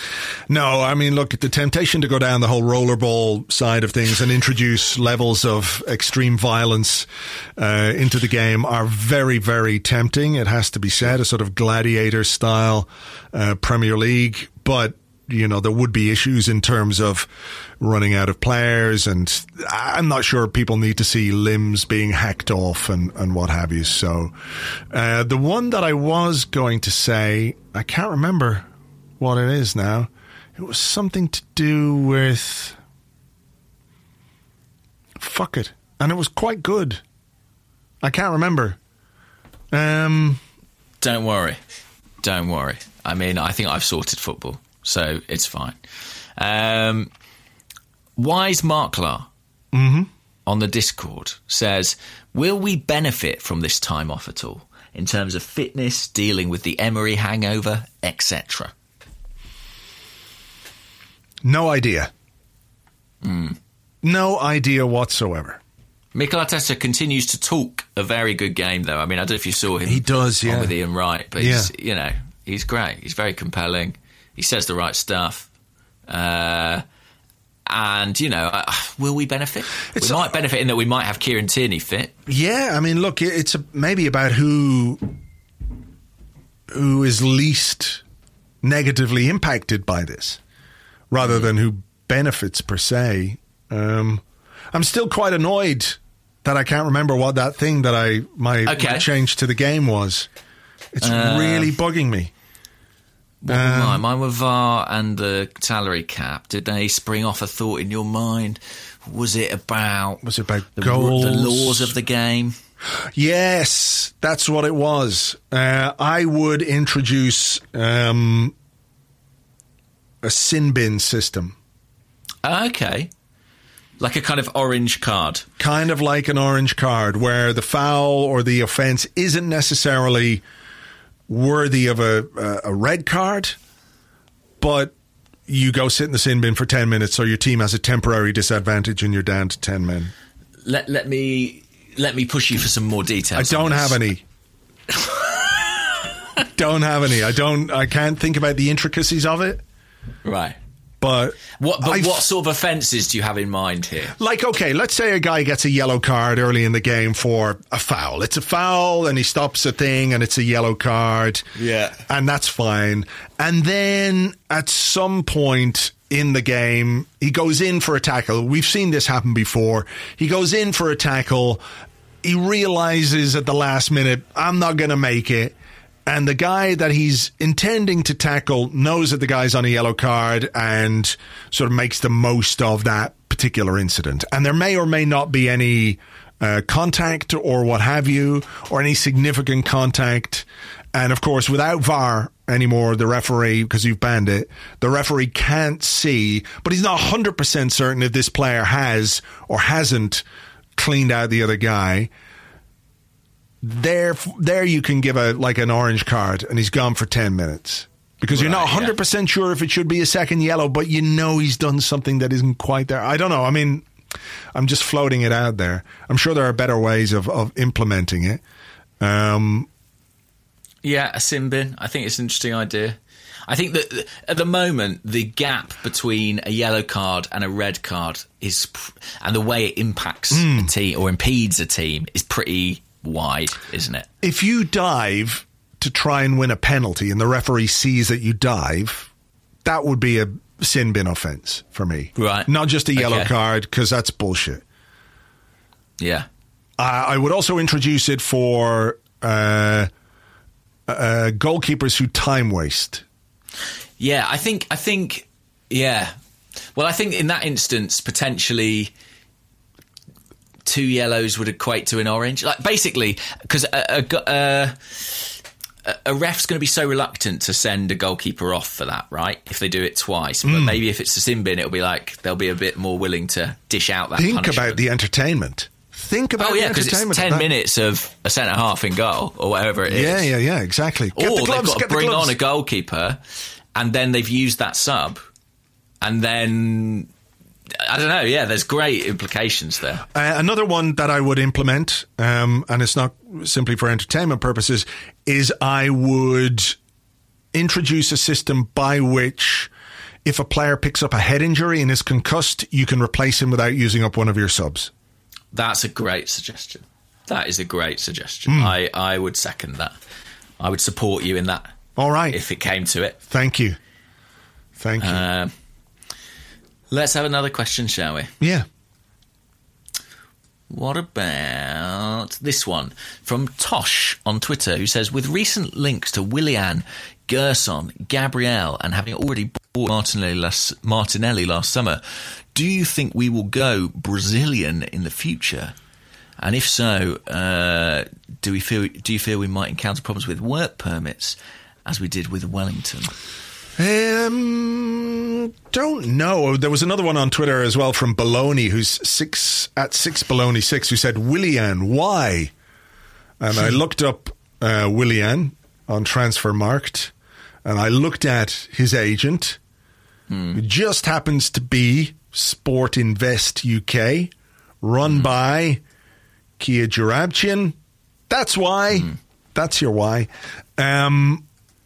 No, I mean, look, the temptation to go down the whole rollerball side of things and introduce levels of extreme violence uh, into the game are very, very tempting. It has to be said, a sort of gladiator-style uh, Premier League. But, you know, there would be issues in terms of running out of players, and I'm not sure people need to see limbs being hacked off and, and what have you. So uh, the one that I was going to say, I can't remember what it is now. It was something to do with fuck it, and it was quite good. I can't remember. Um, don't worry, don't worry. I mean, I think I've sorted football, so it's fine. Um, Wise Marklar mm-hmm. on the Discord says, "Will we benefit from this time off at all in terms of fitness, dealing with the Emery hangover, et cetera?" No idea. Mm. No idea whatsoever. Mikel Arteta continues to talk a very good game, though. I mean, I don't know if you saw him. He does, yeah. On with Ian Wright, but yeah. he's, you know, He's great. He's very compelling. He says the right stuff. Uh, and, you know, uh, will we benefit? It's we might a, benefit in that we might have Kieran Tierney fit. Yeah, I mean, look, it's a, maybe about who who is least negatively impacted by this, rather mm. than who benefits per se. Um, I'm still quite annoyed that I can't remember what that thing that I my, okay. my change to the game was. It's uh, really bugging me. What um, were mine? Mine were V A R and the salary cap. Did they spring off a thought in your mind? Was it about was it about the, goals? the laws of the game? Yes, that's what it was. Uh, I would introduce um, a sin bin system. Okay. Like a kind of orange card. Kind of like an orange card where the foul or the offence isn't necessarily worthy of a, a, a red card, but you go sit in the sin bin for ten minutes so your team has a temporary disadvantage and you're down to ten men. Let let me let me push you for some more details. I don't have any. don't have any. I don't I can't think about the intricacies of it. Right. But what but what sort of offences do you have in mind here? Like, okay, let's say a guy gets a yellow card early in the game for a foul. It's a foul and he stops a thing and it's a yellow card. Yeah. And that's fine. And then at some point in the game, he goes in for a tackle. We've seen this happen before. He goes in for a tackle. He realizes at the last minute, I'm not going to make it. And the guy that he's intending to tackle knows that the guy's on a yellow card and sort of makes the most of that particular incident. And there may or may not be any uh, contact or what have you, or any significant contact. And of course, without V A R anymore, the referee, because you've banned it, the referee can't see, but he's not one hundred percent certain if this player has or hasn't cleaned out the other guy. There, there you can give a like an orange card, and he's gone for ten minutes because right, you're not one hundred percent yeah. sure if it should be a second yellow, but you know he's done something that isn't quite there. I don't know. I mean, I'm just floating it out there. I'm sure there are better ways of, of implementing it. Um, yeah, a sin bin. I think it's an interesting idea. I think that at the moment, the gap between a yellow card and a red card is, and the way it impacts mm. a team or impedes a team is pretty wide, isn't it? If you dive to try and win a penalty and the referee sees that you dive, that would be a sin bin offence for me. Right. Not just a yellow okay. card, because that's bullshit. Yeah. Uh, I would also introduce it for uh, uh, goalkeepers who time waste. Yeah, I think, I think, yeah. Well, I think in that instance, potentially two yellows would equate to an orange. Like basically, because a, a, a, a ref's going to be so reluctant to send a goalkeeper off for that, right? If they do it twice. But mm. maybe if it's a sin bin, it'll be like they'll be a bit more willing to dish out that Think punishment. about the entertainment. Think about oh, yeah, the entertainment. Because it's ten minutes of a centre-half in goal or whatever it is. Yeah, yeah, yeah, exactly. Get or the gloves, they've got get to bring the gloves. on a goalkeeper and then they've used that sub and then... I don't know, yeah, there's great implications there. Uh, another one that I would implement, um, and it's not simply for entertainment purposes, is I would introduce a system by which if a player picks up a head injury and is concussed, you can replace him without using up one of your subs. That's a great suggestion. That is a great suggestion. Mm. I, I would second that. I would support you in that. All right. If it came to it. Thank you. Thank you. Uh, Let's have another question, shall we? Yeah. What about this one from Tosh on Twitter, who says, with recent links to Willian, Gerson, Gabriel, and having already bought Martinelli last, Martinelli last summer, do you think we will go Brazilian in the future? And if so, uh, do we feel? Do you feel we might encounter problems with work permits, as we did with Wellington? Um, don't know. There was another one on Twitter as well from Baloney, who's six at six Baloney six, who said, Willian, why? And I looked up uh, Willian on Transfermarkt, and I looked at his agent, hmm. who just happens to be Sport Invest U K, run hmm. by Kia Jarabchin. That's why. Hmm. That's your why. Um...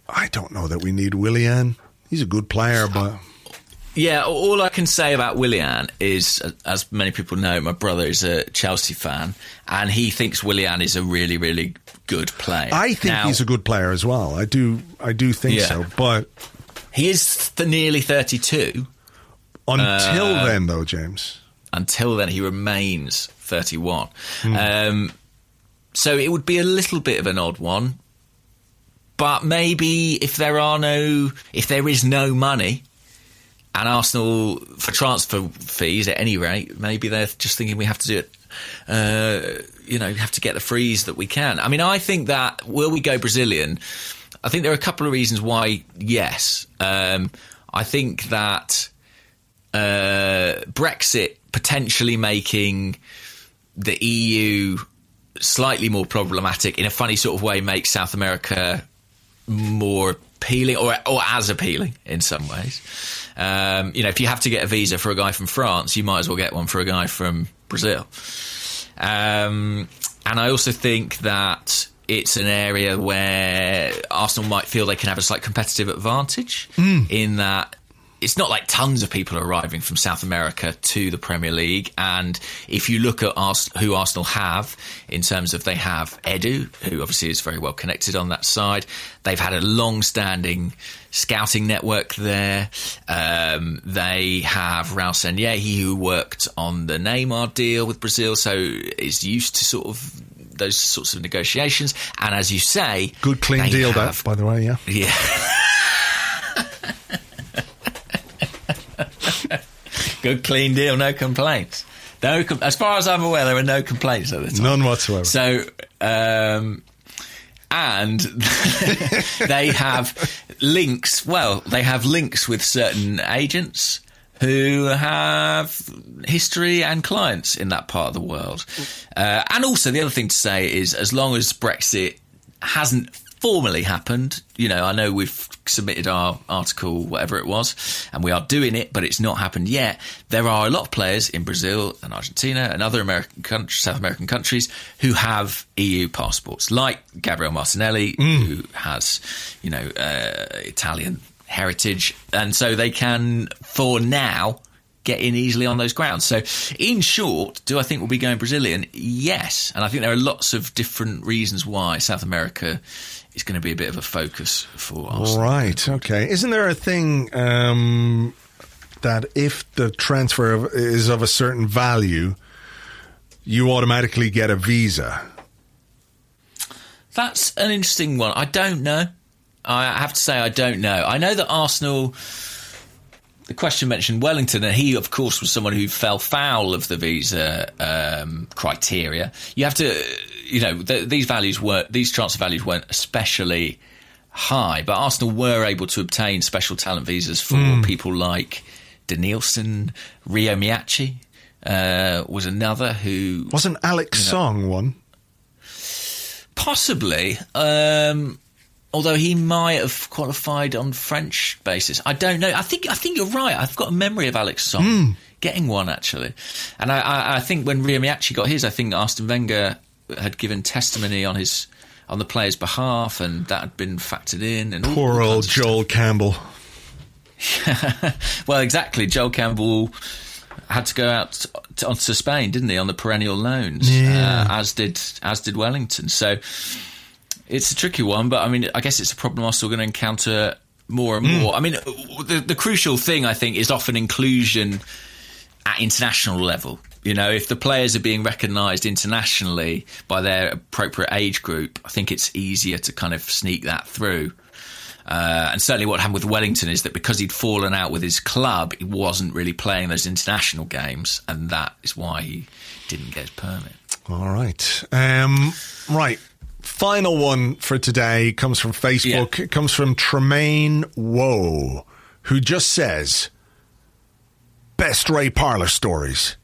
I don't know that we need Willian. He's a good player, but... Yeah, all I can say about Willian is, as many people know, my brother is a Chelsea fan, and he thinks Willian is a really, really good player. I think now, he's a good player as well. I do I do think yeah. so, but... He is th- nearly thirty-two. Until uh, then, though, James. Until then, he remains thirty-one. Mm. Um, so it would be a little bit of an odd one, but maybe if there are no... If there is no money... And Arsenal, for transfer fees at any rate, maybe they're just thinking we have to do it, uh, you know, have to get the frees that we can. I mean, I think that, will we go Brazilian? I think there are a couple of reasons why, yes. Um, I think that uh, Brexit potentially making the E U slightly more problematic in a funny sort of way makes South America more appealing, or or as appealing in some ways. Um, you know, if you have to get a visa for a guy from France, you might as well get one for a guy from Brazil. Um, and I also think that it's an area where Arsenal might feel they can have a slight competitive advantage mm. in that it's not like tons of people are arriving from South America to the Premier League. And if you look at Ars- who Arsenal have, in terms of they have Edu, who obviously is very well connected on that side. They've had a long-standing scouting network there. Um, they have Raul Sanllehi, who worked on the Neymar deal with Brazil, so is used to sort of those sorts of negotiations. And as you say... Good, clean deal, have, that, by the way, yeah. Yeah. Good, clean deal, no complaints. No, com- as far as I'm aware, there are no complaints at the time. None whatsoever. So, um, and they have links. Well, they have links with certain agents who have history and clients in that part of the world. Uh, and also, the other thing to say is, as long as Brexit hasn't formally happened, you know, I know we've submitted our article, whatever it was, and we are doing it, but it's not happened yet. There are a lot of players in Brazil and Argentina and other American countries, South American countries, who have E U passports, like Gabriel Martinelli, mm. who has, you know, uh, Italian heritage, and so they can, for now, get in easily on those grounds. So, in short, do I think we'll be going Brazilian? Yes. And I think there are lots of different reasons why South America is going to be a bit of a focus for us. Right, okay. Isn't there a thing um, that if the transfer of, is of a certain value, you automatically get a visa? That's an interesting one. I don't know. I have to say I don't know. I know that Arsenal... The question mentioned Wellington, and he, of course, was someone who fell foul of the visa um, criteria. You have to, you know, th- these values weren't, these transfer values weren't especially high, but Arsenal were able to obtain special talent visas for mm. people like Denilson, Rio Miyachi uh, was another who wasn't Alex you know, Song one, possibly. Um, Although he might have qualified on French basis. I don't know. I think I think you're right. I've got a memory of Alex Song mm. getting one, actually. And I, I, I think when Rio Miyachi got his, I think Arsene Wenger had given testimony on his on the player's behalf, and that had been factored in. And Poor all, all old Joel Campbell. Well, exactly. Joel Campbell had to go out to, onto Spain, didn't he, on the perennial loans, yeah. uh, as did as did Wellington. So... It's a tricky one, but I mean, I guess it's a problem Arsenal going to encounter more and more. Mm. I mean, the, the crucial thing, I think, is often inclusion at international level. You know, if the players are being recognised internationally by their appropriate age group, I think it's easier to kind of sneak that through. Uh, and certainly what happened with Wellington is that because he'd fallen out with his club, he wasn't really playing those international games, and that is why he didn't get his permit. All right. Um, right. Final one for today comes from Facebook. Yeah. It comes from Tremaine Woe, who just says, best Ray Parlour stories.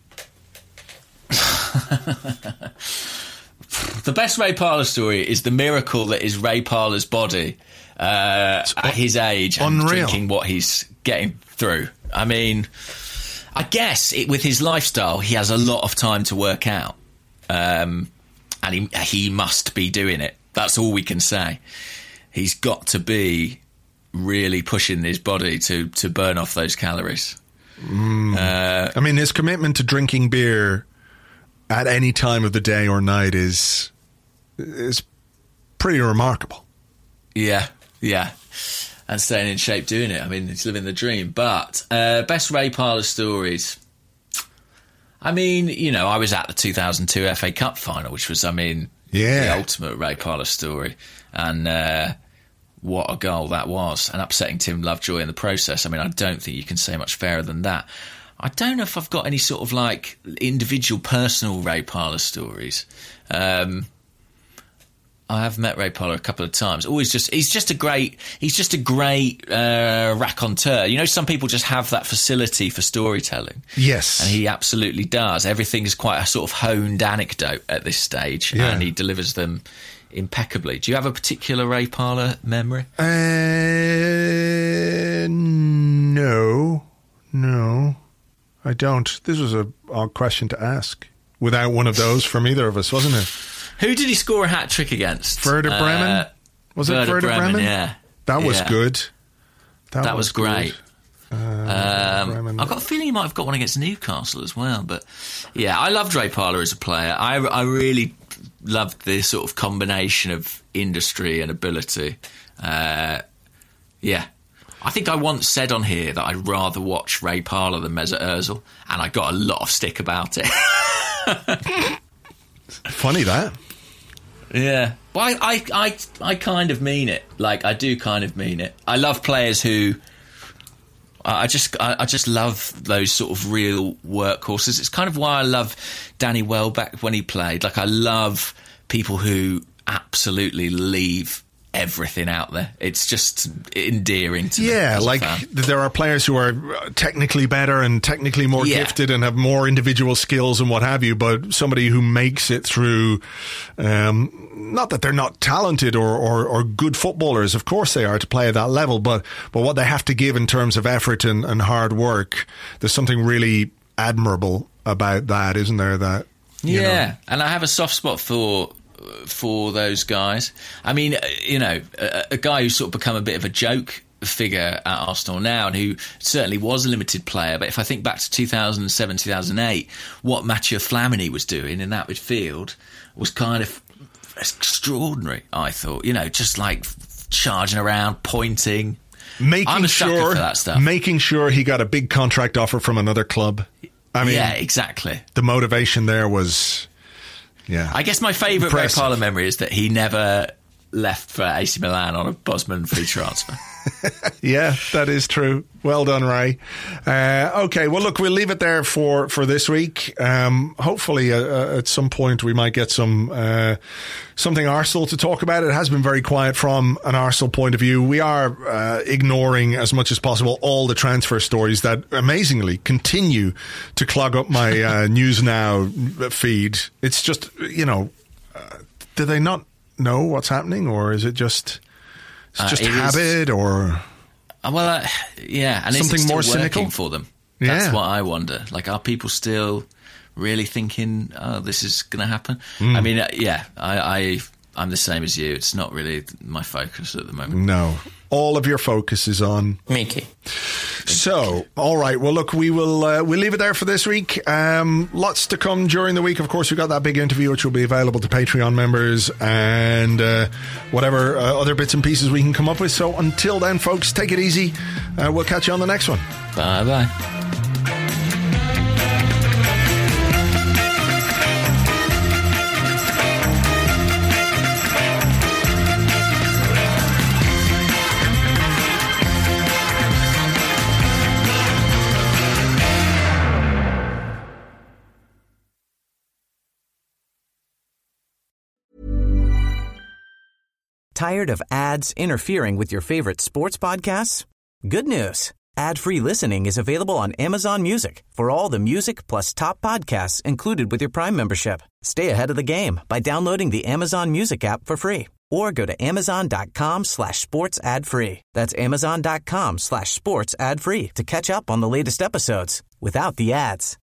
The best Ray Parlour story is the miracle that is Ray Parlour's body uh, at his age and unreal. Drinking what he's getting through. I mean, I guess it, with his lifestyle, he has a lot of time to work out. Um And he, he must be doing it. That's all we can say. he's got to be really pushing his body to, to burn off those calories. Mm. Uh, I mean, his commitment to drinking beer at any time of the day or night is is pretty remarkable. Yeah, yeah. And staying in shape doing it. I mean, he's living the dream. But uh, best Ray Parlour stories. I mean, you know, I was at the two thousand two F A Cup final, which was, I mean, yeah. the ultimate Ray Parlour story. And uh, what a goal that was. And upsetting Tim Lovejoy in the process. I mean, I don't think you can say much fairer than that. I don't know if I've got any sort of like individual personal Ray Parlour stories. Um, I have met Ray Parlour a couple of times. Always just he's just a great he's just a great uh, raconteur. You know, some people just have that facility for storytelling. Yes, and he absolutely does. Everything is quite a sort of honed anecdote at this stage, yeah. and he delivers them impeccably. Do you have a particular Ray Parlour memory? Uh, no, no, I don't. This was a odd question to ask without one of those from either of us, wasn't it? Who did he score a hat-trick against? Werder Bremen? Uh, was it Werder Bremen? Bremen? Yeah. That was yeah. good. That, that was, was great. Uh, um, I've got a feeling he might have got one against Newcastle as well. But, yeah, I loved Ray Parlour as a player. I, I really loved the sort of combination of industry and ability. Uh, yeah. I think I once said on here that I'd rather watch Ray Parlour than Mesut Ozil, and I got a lot of stick about it. Funny that. Yeah, but I, I, I, I kind of mean it. Like, I do kind of mean it. I love players who, I just, I, I just love those sort of real workhorses. It's kind of why I love Danny Welbeck when he played. Like, I love people who absolutely leave everything out there. It's just endearing to me. Yeah, like there are players who are technically better and technically more yeah. gifted and have more individual skills and what have you, but somebody who makes it through, um, not that they're not talented or, or, or good footballers, of course they are to play at that level, but, but what they have to give in terms of effort and, and hard work, there's something really admirable about that, isn't there? That you Yeah, know. And I have a soft spot for for those guys. I mean, you know, a, a guy who's sort of become a bit of a joke figure at Arsenal now and who certainly was a limited player, but if I think back to two thousand seven, two thousand eight, what Mathieu Flamini was doing in that midfield was kind of extraordinary, I thought. You know, just like charging around, pointing. Making I'm a sucker sure, for that stuff. Making sure he got a big contract offer from another club. I mean, yeah, exactly. The motivation there was... Yeah, I guess my favourite Ray Parlour memory is that he never left for A C Milan on a Bosman free transfer. Yeah, that is true. Well done, Ray. Uh, okay, well, look, we'll leave it there for, for this week. Um, hopefully, uh, at some point, we might get some uh, something Arsenal to talk about. It has been very quiet from an Arsenal point of view. We are uh, ignoring as much as possible all the transfer stories that amazingly continue to clog up my uh, News Now feed. It's just, you know, uh, do they not know what's happening, or is it just... It's just uh, it habit, is, or uh, well, uh, yeah, and something is it still more cynical for them. That's yeah. what I wonder. Like, are people still really thinking, "Oh, this is going to happen"? Mm. I mean, uh, yeah, I, I, I'm the same as you. It's not really my focus at the moment. No, all of your focus is on Mickey. So, all right. Well, look, we will uh, we'll leave it there for this week. Um, lots to come during the week. Of course, we've got that big interview, which will be available to Patreon members and uh, whatever uh, other bits and pieces we can come up with. So, until then, folks, take it easy. Uh, we'll catch you on the next one. Bye bye. Tired of ads interfering with your favorite sports podcasts? Good news. Ad-free listening is available on Amazon Music for all the music plus top podcasts included with your Prime membership. Stay ahead of the game by downloading the Amazon Music app for free or go to amazon.com slash sports ad free. That's amazon.com slash sports ad free to catch up on the latest episodes without the ads.